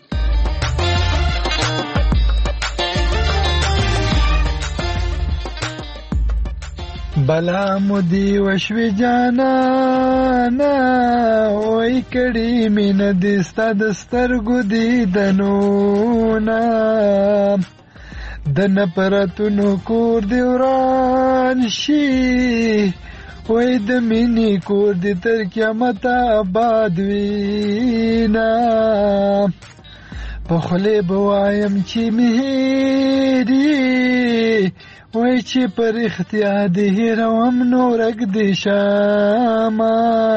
بلا مودی وشوی جانانا وای کړي مين دې ستا د سترګو دیدنونه د نفرتونو کور دی وران شي وای د مینې کور دی تر قیامت آباد وینا په خولې به وایم چې مهري وای چې پر اختیار دی هیروم نورک دی شاما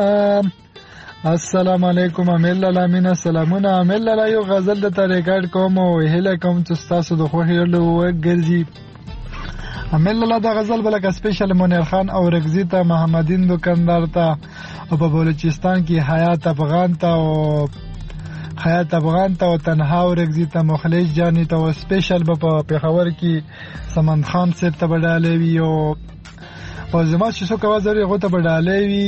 السلام علیکم امیر لالا مینا سلامونه امیر لالا یو غزل د ریکارډ کوم او هیله کوم چې تاسو د خوښ یو وګرځي امیر لالا د غزل بلکه سپیشل منیر خان او رگزی ته محمدین دکاندار ته او په بلوچستان کې حیات افغان ته او حیات افغان ته او تنها او رگزی ته مخلص جانی ته او سپیشل په پیښور کې سمند خان صاحب ته بداله وی او او زما چې څو کوا زری غو ته بداله وی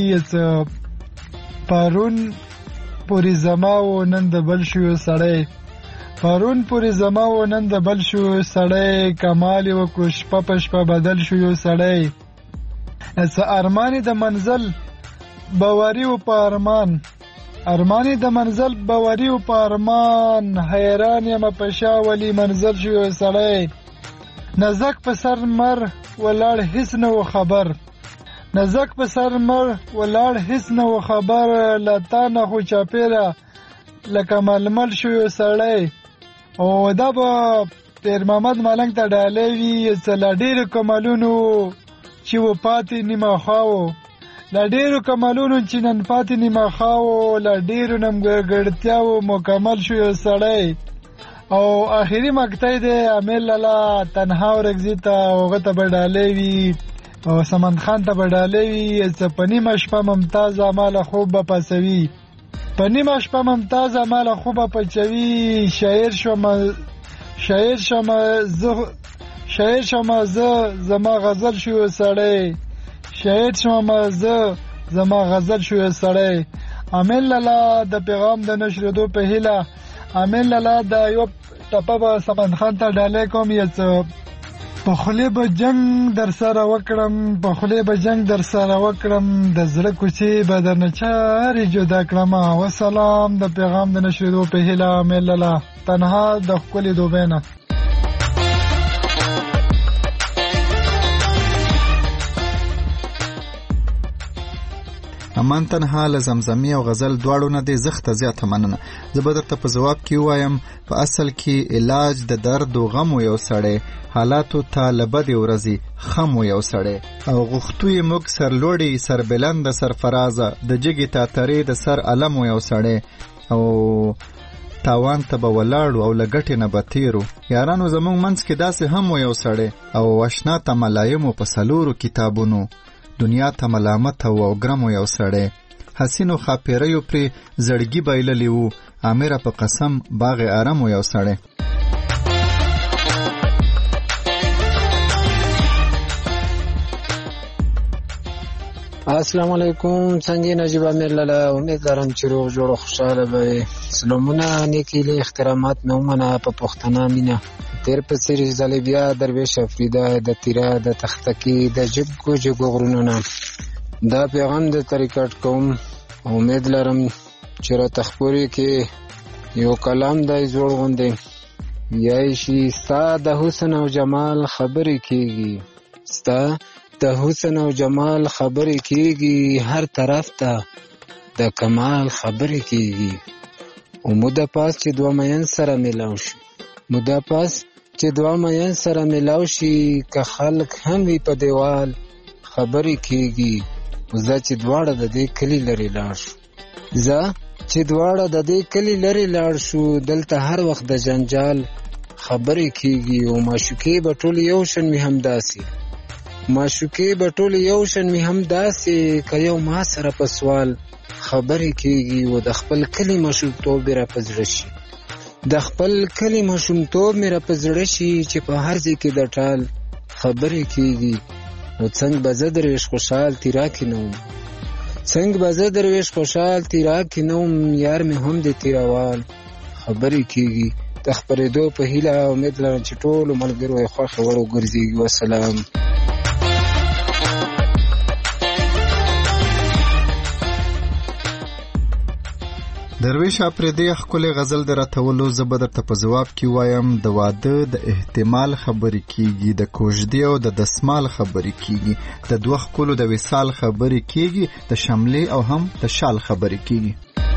پرون پوری زما و نن د بل شو سړی پرون پوری زما و نن د بل شو سړی کمال و کوش پپش په بدل شو یو سړی اس ارمانی د منزل باوری و په ارمان ارمانی د منزل باوری و په ارمان حیران یم پشا ولی منزل شو یو سړی نزک په سر مر ولاړ هیڅ نو خبر نزک په سر مر ولاړ هیڅ نو خبر لتا نه خو چاپیره لکه ململ شو یو سړی او دا به پیر محمد ملنګ ته ډالۍ وي څه لا ډېرو کمالونو چې و پاتې نیمه خواو لا ډېرو کمالونو چې نن پاتې نیمه خواو لا ډېرو نمګړتیاو مکمل شو یو سړی او آخري مقطع دی امیر لالا تنها او رگزی ته هغه ته به ډالۍ وي او سمند خان ته به ډالۍ وي څه په نیمه شپه ممتازه ماله خوب به پسوي په نیمه شپه ممتازه ماله خوب به پچوي شاعر شوم شاعر شوم زه شاعر شوم زه زما غزل شو سړی شاعر شوم زه زما غزل شو سړی امیر لالا د پیغام د نشریدو په هیله امیر لالا د یو ټپه به سمند خان ته ډالۍ کوم یا څه په خولې به جنگ در سره وکړم په خولې به جنگ در سره وکړم د زړه کوڅې به درنه چارې جدا کړم وسلام د پیغام د نشریدو په هیله امیر لالا تنها د ښکلې دوبۍ نه امان تنها له زمزمي او غزل دواړو نه دی زخته زیاته مننه زه به درته په ځواب کې وایم په اصل کې علاج د درد او غم یو سړی حالاتو ته له بدې ورځې خم یو سړی او غوښتو یې موږ سرلوړي سربلند سرفرازه د جګې تاترې د سر علم یو سړی او تاوان ته به ولاړو او له ګټې نه به تېرو یارانو زموږ منځ کې داسې هم یو سړی او اشنا ته ملایمو په څلورو کتابونو دنیا ته ملامت او ګرم یو سړی حسینو خاپیریو پرې زړګي بایللی وو امیر په قسم باغ آرام یو سړی السلام علیکم څنګه نجیب امیر لاله امید لرم چې روغ جوړ او خوشاله به سلامونه نیکی له احترامات مې ومنه په پښتنه مینا تیر په سری ځلې بیا درویش افریدا د تیرا د تختکی د جګو جګو غرونو نه دا پیغام د طریقټ کوم امید لرم چې را تخپوري کې یو کلام دای جوړ غوندې یای شي ستا د حسن او جمال خبرې کیږي ستا د حسن او جمال خبرې کیږي هر طرف ته د کمال خبرې کیږي او موده پاس چې دوه مین سره ملاو شي موده پاس چې دوه مین سره ملاو شي که خلک هم وي په دیوال خبرې کیږي زه چې دواړه د دې کلی لري لاړ شو زه چې دواړه د دې کلی لري لاړ شو دلته هر وخت د جنجال خبرې کیږي او معشوقې به ټول یو شان می همداسي معشوقې به ټول یو شان می همداسي که یو ما سره په سوال خبرې کیږي او د خپل کلی مشوقتوب را پزړه شي د خپل کلی ماشومتوب مې را په زړه شي چې په هر ځای کې د ټال خبرې کېږي. نو څنګه به زه درویش خوشحال تیرا کې نه وم څنګه به زه درویش خوشحال تیرا کې نه وم یار مې هم د تیراوال خبرې کېږي. د خپرېدو په هیله امید لرم چې ټولو ملګرو یې خوښې وړ وګرځېږي. وسلام. درویش اپریدي ښکلې غزل در اتولو زه به درته په ځواب کې وایم د واده د احتمال خبرې کېږي، د کوژدې او د دسمال خبرې کېږي، د دوه ښکلو د وصال خبرې کېږي، د شملې او هم د شال خبرې کېږي.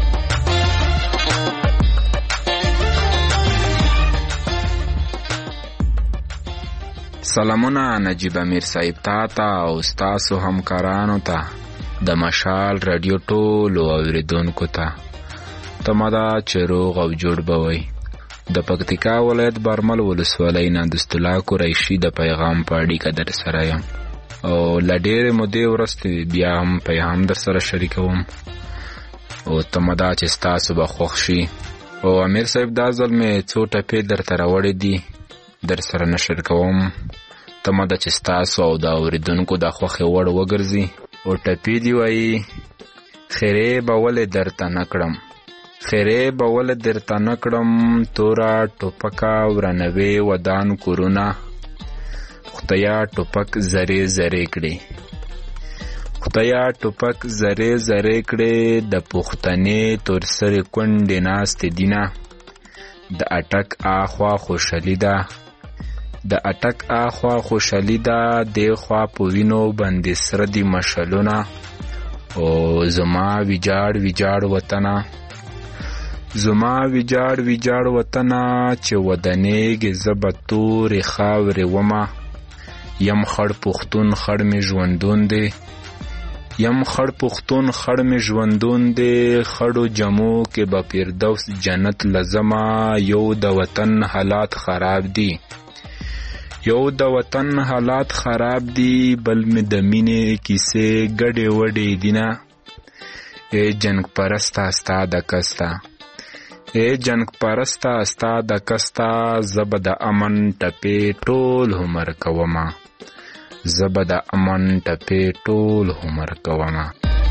سلامونه نجیب امیر صاحب تا ته او ستاسو همکارانو ته د مشال رادیو ټولو اوریدونکو ته تمدا چې روغ او جوړ بوي. د پکتیکا ولایت برمل ولسوالۍ نه د استلا قریشي د پیغام په اړیکه در سره یم او له ډېرې مودې وروسته بیا هم پیغام در سره شریکوم او تمدا چې ستاسو به خوښ شي. او امیر صاحب دا ځل مې څو ټپې درته راوړې دي در سره نشر کوم. تمدا چې ستاسو او د اوریدونکو د خوښې وړ وګرځي. او ټپې دی وایي خیرې به ولې درته نه کړم خیرې به ولې درته نه کړم توره ټوپکه ورانوي ودان کورونه خدایا ټوپک زرې زرې کړې خدایا ټوپک زرې زرې کړې د پښتنې تور سرې کونډې ناستې دینه د اټک آخوا خوشحالي ده د اټک آخوا خوشحالي ده دی خوا په وینو باندې سره دي مشلونه او زما ویجاړ ویجاړ وطنه زما ویجاړ ویجاړ وطنه چې ودانېږې زه به تورې خاورې ومه یم خړ پښتون خړ مې ژوندون دی یم خړ پښتون خړ مې ژوندون دی خړو جمو کې به فردوس جنت لزما یو د وطن حالات خراب دي یو د وطن حالات خراب دي بل مې د مینې کیسې ګډې وډې دینه ای جنگ پرسته ستا د کسته ای جنگ پرسته ستا د کسته زه به د امن ټپې ټول عمر کومه زه به د امن ټپې ټول عمر کومه.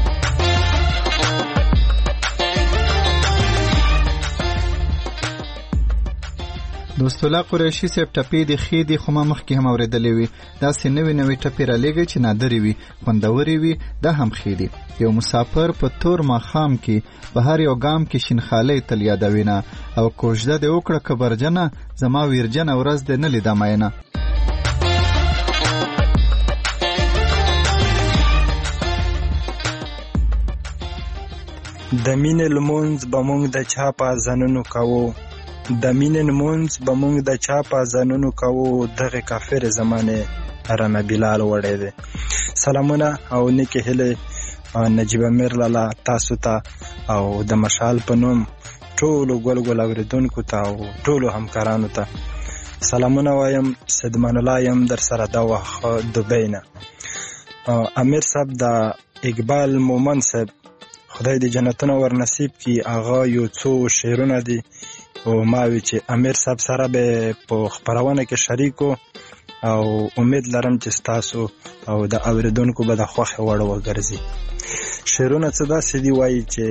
دوست الله قریشي صاحب ټپې د خې دي خو ما مخکې هم اورېدلې وي. داسې نوې نوې ټپې رالیږي چې نادرې وي خوندورې وي دا هم خې دي. یو مسافر په تور ماښام کې په هر یو ګام کې شینخالۍ تل یادوینه او کوژده دې وکړه کبرجنه زما ویرجنه ورځ دې نه لیده مینه. د مینې لمونځ به مونږ د چا په اذانونو کوو د مینې لمونځ به مونږ د چا په اذانونو کوو دغه کافر زمانې رانه بلال وړی دی. سلامونه او نیکې هیلې نجیب امیر لالا تاسو ته او د مشال په نوم ټولو ګل ګل اوریدونکو ته او ټولو همکارانو ته سلامونه وایم. صدمان الله یم در سره دا وخت دبی نه. امیر صاحب د اقبال مومن صاحب خدای دې جنتونه ور نصیب کی هغه یو څو شعرونه دي او ما وی چې امیر صاحب سره به په خبرونه کې شریکو او امید لرم چې تاسو او د اوریدونکو به د خوښ وړ وګرځي. شعرونه څه داسې دی وایي چې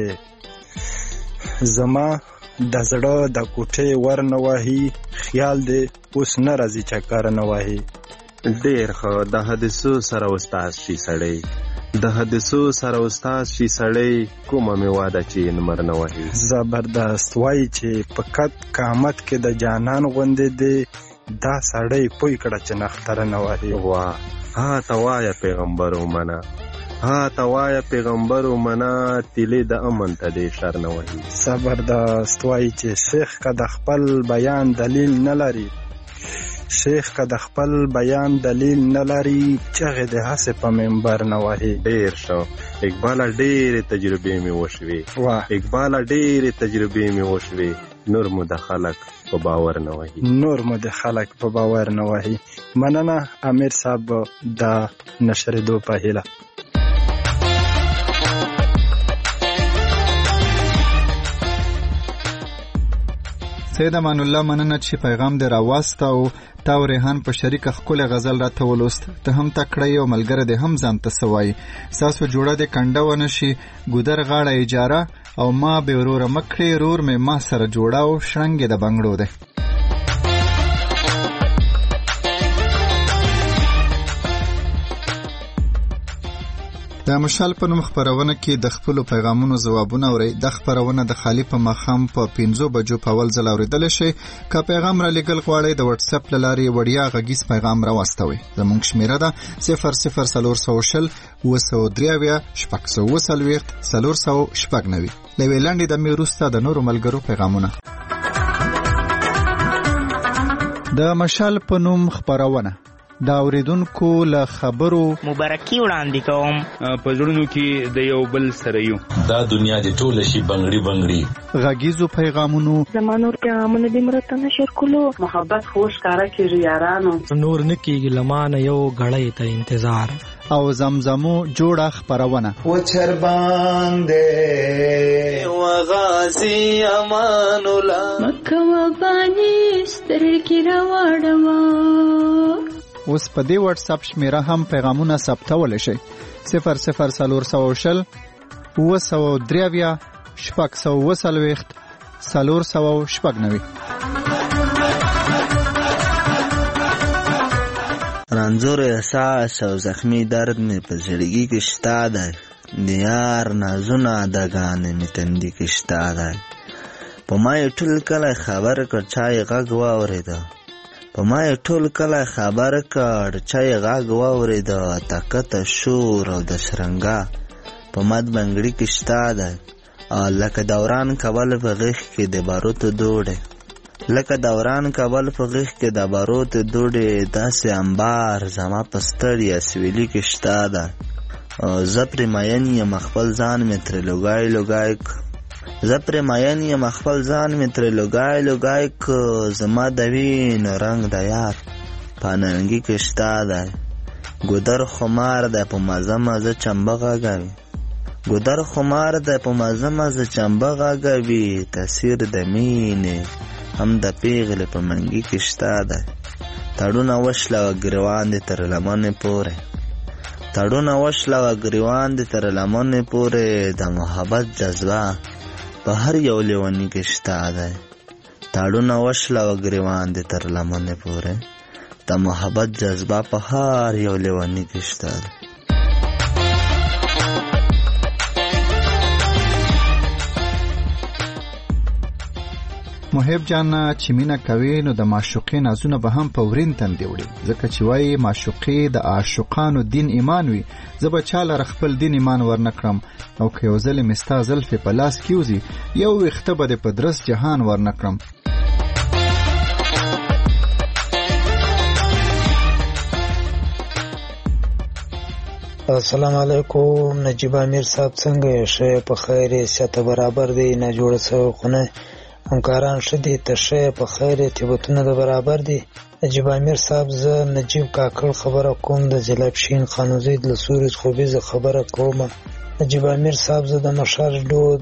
زما د زړه د کوټې ور نه وهي خیال دې اوس نه راځي چکر نه وهي. ډېر ښه د حدیثو سره استاد شي سړی د حدیثو سره استاد شي سړی کومه مې واده چې نمر نه وهي. زبردست وایي چې په قد قامت کې د جانان غوندې دی دا سړی پوی کړه چې نختره نه وهي. واه ها ته وایه پیغمبر ومنه ها ته وایه پیغمبر ومنه تیلې د امن ته دې شر نه وهي. زبردست وایي چې شیخ که د خپل بیان دلیل نه لري شیخ که د خپل بیان دلیل نه لري چغې د هسې په منبر نه وهي. ډېر ښه اقباله ډېرې تجربې مې وشوې اقباله ډېرې تجربې مې وشوې نور مو د خلک په باور نه وهي نور مو د خلک په باور نه وهي. مننه امیر صاحب د نشرېدو په هیله. سید امان الله مننه چې پیغام دې راواست او تا او ریحان په شریکه ښکلی غزل راته ولوست. ته هم تکړه او ملګری دې هم ځان ته څه وایي. ستاسو جوړه دې کنډه ونه شي، ګودر غاړه اجاره او ما بې وروره مه کړې، رور مې ما سره جوړه او شرنګ یې د بنګړو دی. د مشال په نوم خپرونه کې د خپلو پیغامونو ځوابونه اورئ. د خپرونه د خالی په ماښام په پنځو بجو په اول ځل اورېدلی شئ. که پیغام را لیږل غواړئ د وټساپ له لارې وړیا غږیز پیغام راواستوئ. زموږ شمېره ده صفر صفر څلور سوه شل اوه سوه درې اویا شپږ سوه اوه څلوېښت څلور سوه شپږ نوي. له یوې لنډې دمې وروسته د نورو ملګرو پیغامونه. د مشال په نوم خپرونه د اوریدونکو له خبرو مبارکي وړاندې کوم. په زړونو کې د یو بل سره یو. دا دنیا د ټوله شي بنګړي بنګړي. غږیزو پیغامونو زمانور پیغامونه دې مرته نشر کولو. محبت خوش کارا کیږي یارانو. نور نکیږي لمانه یو غړې ته انتظار. او زمزمو جوړه خپرونه. و چر باندې و غازی امان الله مکه و بانی سترګې راوړما. اوس په دې واتساپ شمیره هم پیغامونه ثبتولی شئ. صفر صفر څلور سوه شل اوه سوه درې اویا شپږ سوه اوه څلوېښت څلور سوه شپږ نوي. رنځور احساس او زخمی درد مې په زړګي کې شته دی. د یار نازونه اداګانې مې تندي کې شته دی. په ما یې ټول کله خبر کړ چا یې غږ واورېده. په ما یې ټول کله خبر کړ چا یې غږ واورېده. طاقته شور او د شرنګا په مد بنګړي کې شته دی. لکه دوران کول په غیږ کې د باروتو دوړې. لکه دوران کول په غیږ کې د باروتو دوړې. داسې انبار زما په ستړیا سویلي کې شته دی. زه پرې مین یم خپل ځان مې ترې لوګای لوګای زه پرې مین یم خپل ځان مې ترې لوګای لوګای که. زما د وینو رنګ د یار په ننګي کې شته دی. ګودر خمار دی په مزه مزه چمبه غږوي. ګودر خمار دی په مزه مزه چمبه غږوي. تاثیر د مینې هم د پیغلې په منګي کې شته دی. تړونه وشله و ګریوان دې تر لمنې پورې. تړونه وشله و ګریوان دې تر لمنې پورې. د محبت جذبه په هر یو لیوني کې شته دی. تړونه وشله و ګریوان دې تر لمنې پورې. د محبت جذبه په هر یو لیوني کې شته دی. محب جان چې مینه کوي نو د معشوقې نازونه به هم په ورین تندې وړي. ځکه چې وایي معشوقې د عاشقانو دین ایمان وي. زه به چا لره خپل دین ایمان ورنه کړم. او که یو ځلې مې ستا زلفې په لاس کې وځي یو ویښته به دې په درس جهان ورنه کړم. السلام علیکم. نجیب امیر صاحب څنګه یې؟ ښه په خیر یې؟ صحت برابر دی؟ نه جوړه شوې خونه همکاران ښه دي؟ ته ښه په خیر یې؟ طبیعتونه د برابر دي؟ نجیب امیر صاحب زه نجیب کاکړ خبره کوم. د جلابشین خانوزید له سورج خوبي زه خبره کوم. نجیب امیر صاحب زه د مشال ډود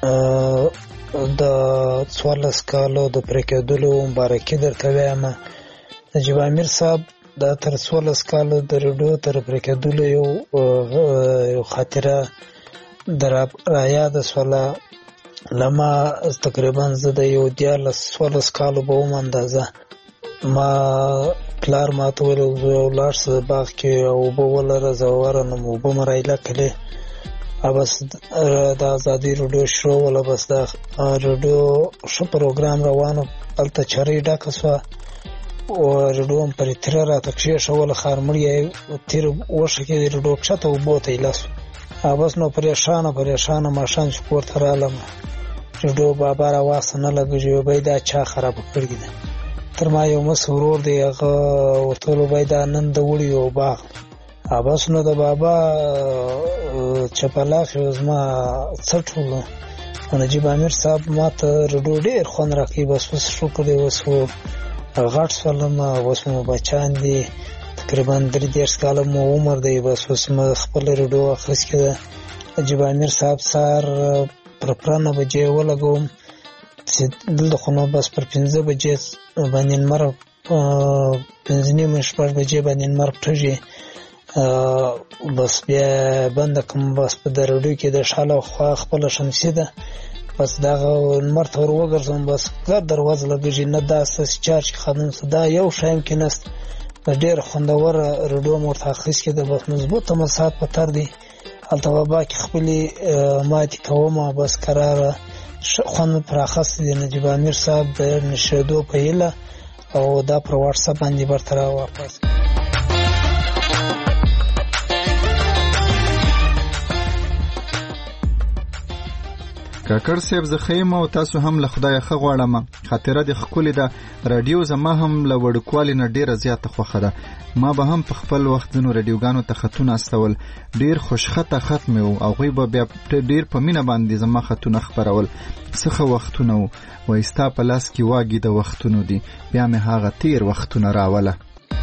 د څوارلس کالو د پرې کېدلو مبارکي درته وایم. نجیب امیر صاحب دا تر څوارلس کالو د رډو تر پرې کېدلو یو یو خاطره در رایاده شوله. لما تقریبا زه د یو دیارلس څوارلس کالو به وم اندازه. ما پلار ما ته ویل ولاړ شه باغ کې اوبه ولره. زه ورغلم اوبه مې رایله کړې. بس د ازادي رډیو شروع وله. بس د رډیو ښه پروګرام روان و. هلته چرۍ ډکه شوه. رډیو هم پرې تیره راته کښېښوله. خارمړی یې تیر وښه کې د رډیو کښته اوبو ته ایله شو. بس نو پریشانه پریشانه ماښام چې کور ته رالم رډیو بابا راواسته نه لګېږي. وایي دا چا خرابه کړې ده؟ تر ما یو مس ورور دی هغه ورته ویل وایي دا نن د وړي یو باغ. بس نو د بابا چپلاخ یې زما څټ وله. نجیب امیر صاحب ما ته رډیو ډېر خوند راکوي. بس اوس شکر دی اوس غټ شولم. اوس مو بچیان دي تقریبا درې دېرش کاله مو عمر دی. بس اوس مې خپله رډیو اخیستې ده. نجیب امیر صاحب سهار پر پرانه بجې ولګوم چې دلته خو نو بس پر پنځه بجې باندې لمر پنځه نیمې شپږ بجې باندې لمر پټېږي، بس بیا بنده کوم بس په درډو کې د شاله خوا خپله شمسي ده، بس دغه لمر ته ور وګرځم بس ګر دروازه لګېږي، نه داسې چارج خدمت دا یو شی هم کې نسته. بس ډېره خوندوره رډو مې ورته اخیستې ده، بس مضبوطه مساحت په تر دی. هلته به باقي خپلې ماتې کومه، بس قراره خوند مې پر اخیستی دی نجیب امیر صاحب د نشرېدو په هیله، او دا پر واټساپ باندې برته را واپس. کاکړ صاحب زه ښه یم او تاسو هم له خدایه ښه غواړم. خاطره دې ښکلې ده. راډیو زما هم له وړوکوالي نه ډېره زیاته خوښه ده. ما به هم په خپل وخت ځینو راډیوګانو ته خطونه استول، ډېر خوشخطه خط مې و، هغوی به بیا ډېر په مینه باندې زما خطونه خپرول. څه ښه وختونه و، وایي ستا په لاس کې واګي د وختونو دي، بیا مې هغه تیر وختونه راوله.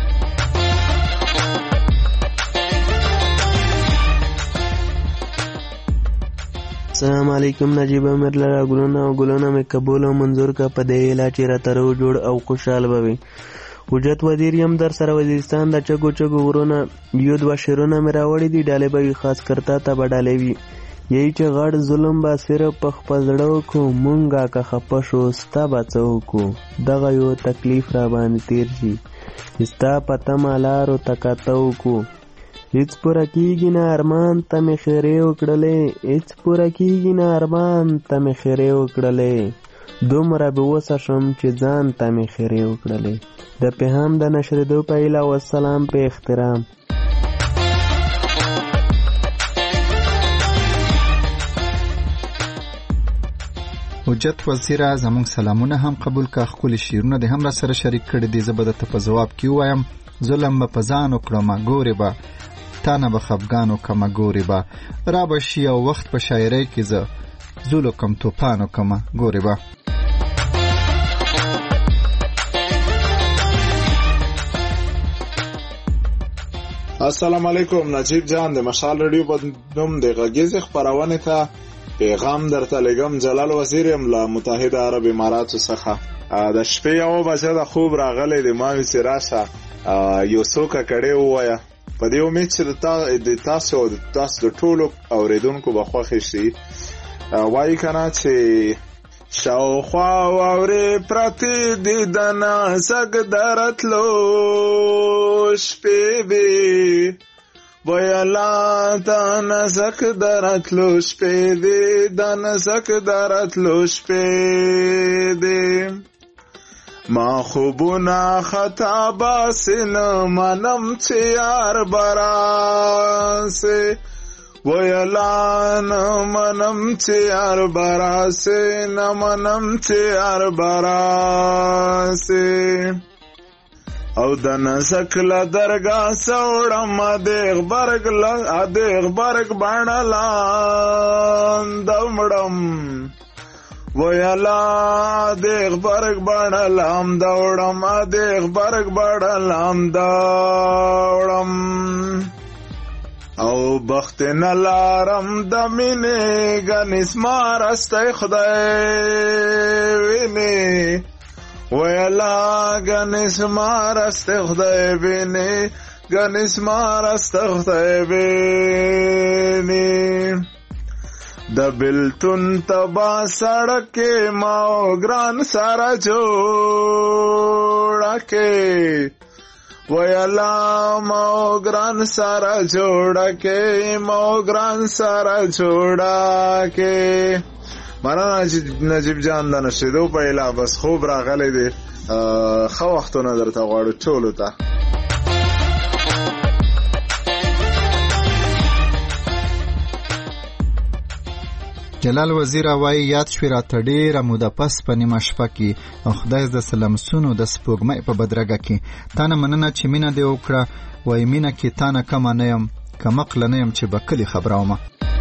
السلام علیکم. نجیب امیر لرا ګلونه او ګلونه مې قبول او منظور کا په دې علاج را ترو جوړ او خوشاله بوي. حجت وزیر یم در سره وزیرستان د چګو چګو ورونه یو دوا شیرونه مې راوړي دي، ډالې به خاص کرتا ته بډالې وي. یی چې غړ ظلم با صرف په خپل زړه کو مونږه که خپه شو ستا بچو کو، دغه یو تکلیف را باندې تیر شي ستا پته مالارو تکاتو کو. هیڅ پوره کیږي نه ارمان ته مې خیرې وکړلې، هیڅ پوره کیږي نه ارمان ته مې خیرې وکړلې، دومره به وسه شم چې ځان ته مې خیرې وکړلې. د پیغام د نشریدو په هیله والسلام په احترام. حجت وزیره زمونږ سلامونه هم قبول کا، ښکلي شعرونه دې هم را سره شریک کړي دي. زه به درته په ځواب کې ووایم ظلم به په ځان وکړمه ګورې به تا نه به خفګان وکړمه ګورې به، را به شي یو وخت په شاعرۍ کې زه زولو کم توپان وکړمه ګورې به. السلام علیکم. نجیب جان د مشال رادیو په نوم د غږیزې خپرونې ته پیغام درته لګم. جلال وزیر یم له متحده عرب اماراتو څخه. د شپې یو بجه د خوب راغلی د ما وی چې راشه یو څوک کړی ووایه، په دې امید چې د تاسو او د تاسو د ټولو اورېدونکو به خوښې شي. وایي که نه چې شاوخوا واورې پرتې دي د نازک د راتلو شپې دي، ویلا د نازک د راتلو شپې دي، د نازک د راتلو شپې دي. ما خوبونه خطا باسې نه منم چې یار براسې، ویلا نه منم چې یار براسې، نه منم چې یار براسې. او د نازک له درګاه سوړم ادېغ برګ ادېغ برګ باڼه لاندې مړم، ویلا ادېغ برګ باڼه لاندې وړم، ادېغ برګ باڼه لاندې وړم. او بخت نه لارم د مینې ګنې سمارستی خدای وینې، ویلا ګنې سمارستی خدای وینې، ګنې سمارستی خدای وینې. د بلتون تبا سړکې ما ګران سره جوړه کې، ویلا ما ګران سره جوړه کې، ما ګران سره جوړه کې. مننه نجیب جان د نشریدو په هیله بس خوب راغلی دی. ښه وختونه درته غواړو ټولو ته. جلال وزیر وایي یاد شوې راته ډېره موده پس په نیمه شپه کې، او خدای د سلمسونو د سپوږمۍ په بدرګه کې. تا نه مننه چې مینه دې وکړه، وایي مینه کې تا نه کمه نه یم، کمقله نه یم چې به کلي خبرومه.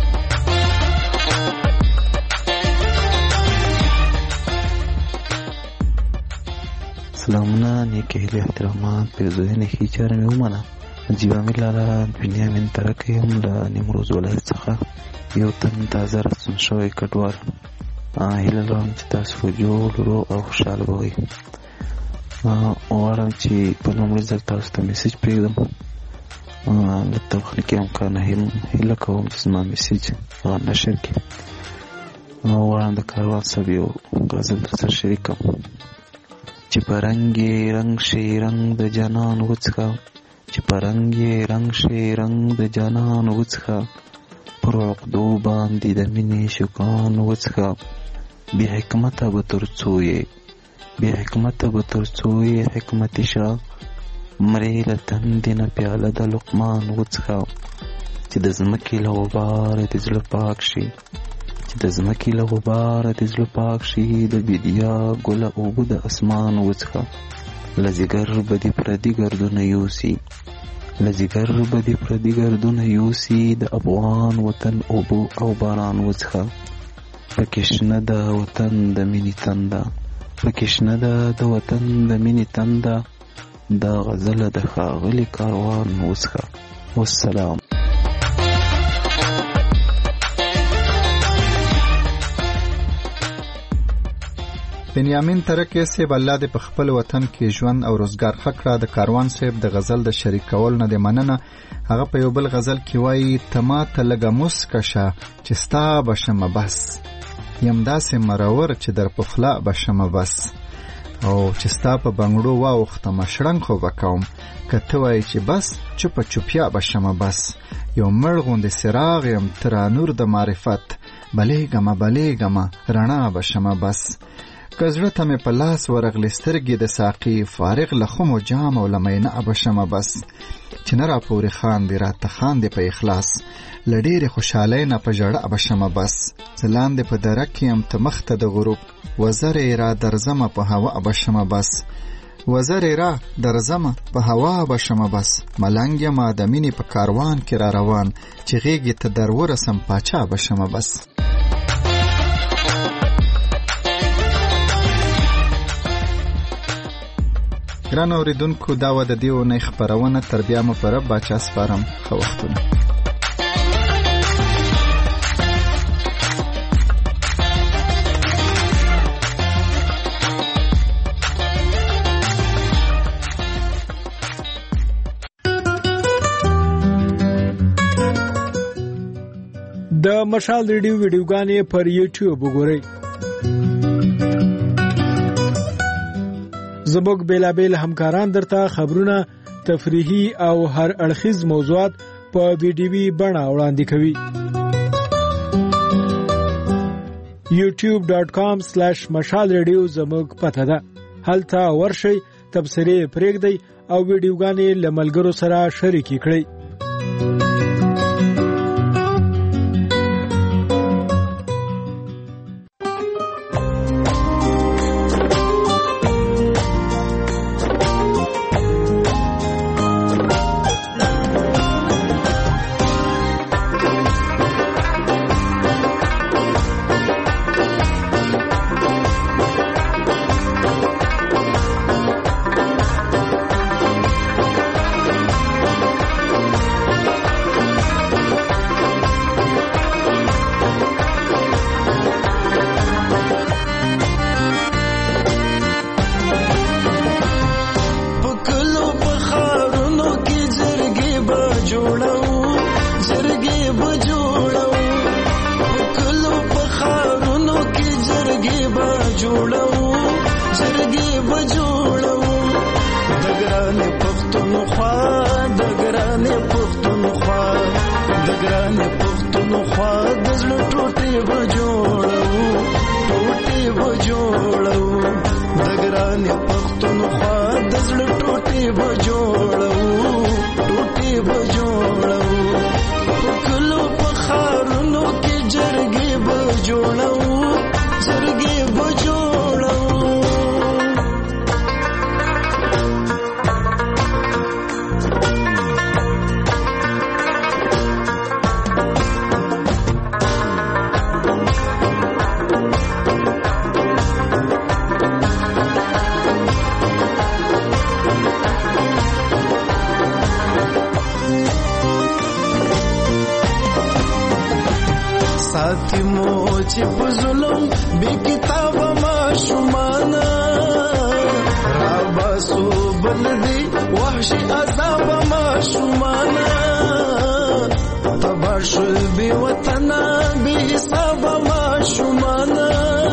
سلامونه، نیکې هیلې، احترامات، پیرزوینې ښې چاره مې ومنه. نجیب امیر لالا بنیامین ترکی یم له نیمروز ولایت څخه، یو تن تازه راستون شوی کډوال. هیله لرم چې تاسو جوړ روغ او خوشحاله به وئ. غواړم چې په لومړي ځل تاسو ته میسیج پرېږدم. له تخنیکي امکانه هیله کوم چې زما میسیج هغه نشر کړي. غواړم د کاروان صاحب یو غزل درسره شریک کړم چې په رنګ یې رنګ شي رنګ د جانان وڅښه، چې په رنګ یې رنګ شي رنګ د جانان وڅښه، پر عقدو باندې د مینې شکان وڅښه، بې حکمته به تر څو یې بې حکمته به تر څو یې حکمتي شه، مرې له تندې نه پیاله د لقمان وڅښه، چې د ځمکې له غباره د زړه پاک شي، چې د ځمکې له غباره د زړه پاک شي، د بیدیا ګله اوبه د اسمان وڅښه، له ځیګر به دې پردي ګردونه یوسي، له ځیګر به دې پردي ګردونه یوسي، د افغان وطن اوبه او باران وڅښه، پکې شنه د وطن د مینې تنده، پکې شنه ده د وطن د مینې تنده، دا غزله د ښاغلي کاروان وڅښه. والسلام. بنیامین ترکی صاحب الله دې په خپل وطن کې ژوند او روزګار ښه کړه. د کاروان صاحب د غزل د شریکول نه دې مننه. هغه په یو بل غزل کې وایي ته ماته لږه مسکه شه چې ستا به شمه بس، یم داسې مرور چې در پخلا به شمه بس، او چې ستا په بنګړو واوښتمه شړنګ خو به کوم، که ته وایې چې بس چوپه چوپیا به شمه بس، یو مړ غوندې څراغ یم ته را نور د معرفت، بلیږمه بلیږمه رڼا به شمه بس، که زړه ته مې په لاس ورغلې سترګې د ساقي، فارغ له خمو جام او له مینا به شمه بس، چې نه را پورې خاندې راته خاندې په اخلاص، له ډېرې خوشحالۍ نه په ژړا به شمه بس، زه لاندې په دره کې یم ته مخ ته د غروب، وزرې را درځمه په هوا به شمه بس، وزرې را درځمه په هوا به شمه بس، ملنګ یمه د مینې په کاروان کې را روان، چې غېږې ته در ورسم پاچا به شمه بس. ګران اوریدونکو، دا وه د دې اونۍ خپرونه. تر بیا مو په رب باچا سپارم. ښه وختونه. د مشال ریډیو ویډیوګانې پر یوټیوب وګورئ. زموږ بیلابیل همکاران درته خبرونه، تفریحي او هر اړخیز موضوعات په ویډیوي بڼه وړاندې کوي. یوټیوب ډاټ کام سلیش مشال ریډیو زموږ پته ده. هلته ورشئ، تبصرې پرېږدئ او ویډیوګانې له ملګرو سره شریکې کړئ. یتیمو چې په ظلم بې کتابه ماشومانه راباسو بل دي وحشي عذابه ماشومانه تبار شول بې وطنه بې حسابه ماشومانه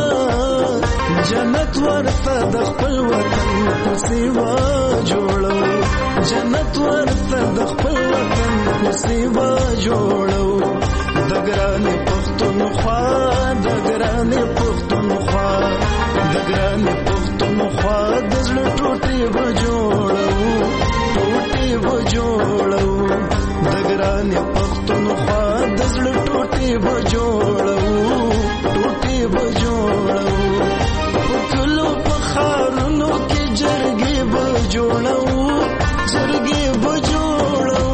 جنت ورته د خپل وطن کوڅې وا جوړو جنت ورته د خپل وطن کوڅې وا جوړو د ګرانې پښتونخوا د ګرانې پښتونخوا د ګرانې پښتونخوا د زړه ټوټې به جوړو ټوټې به جوړو د ګرانې پښتونخوا د زړه ټوټې به جوړو ټوټې به جوړو کلو په خارونو کې جرګې به جوړو جرګې به جوړو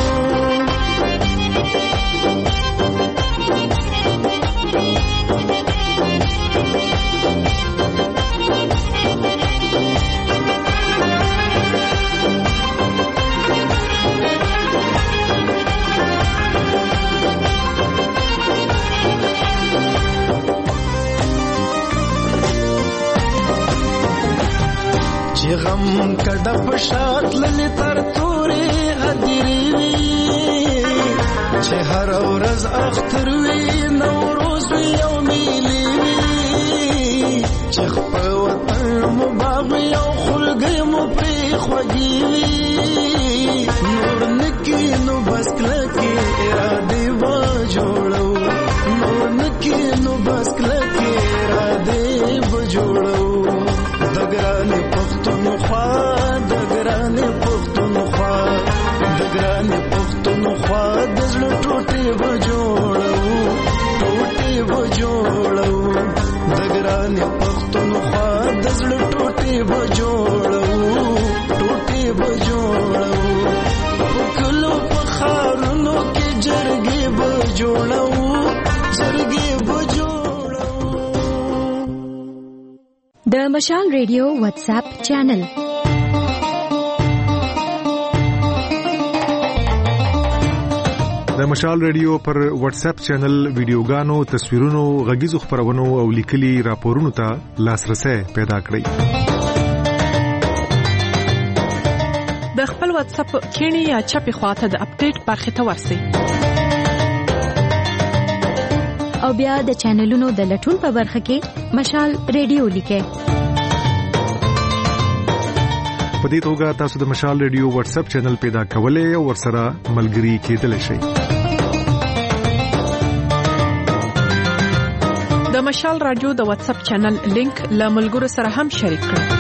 غم کډه په شات للی تر تورې هدیرې وي چې هر ورځ اختر وي نوروز وي او میلې وي چې خپل وطن مو باغ وي او خلګۍ مو پرې خوږې وي نور نکي نو بس کلکې ارادې به جوړو نور نکي نو بس کلکې ارادې به جوړو د ګرانې پښتونخوا د ګرانې پښتونخوا د ګرانې پښتونخوا د زړه ټوټې به جوړو ټوټې به جوړو د ګرانې پښتونخوا د زړه ټوټې به جوړو ټوټې به جوړو په کلو په ښارونو کې جرګې به جوړو جرګې به جوړو. د مشال ریډیو واتس اپ چینل د مشال ریډیو پر واتس اپ چینل ویډیوګانو، تصویرونو، غږیزو خبرونو او لیکلي راپورونو ته لاسرسي پیدا کړئ. د خپل واتس اپ کینی یا چپی خواته د اپډیټ برخه ته ورسئ او بیا د چینلونو د لټون په برخه کې مشال ریډیو لیکئ. په دې توګه تاسو د مشال ریډیو واتس اپ چینل پیدا کولای او ورسره ملګري کېدلی شئ. د مشال رادیو د واتس اپ چینل لینک له ملګرو سره هم شریک کړئ.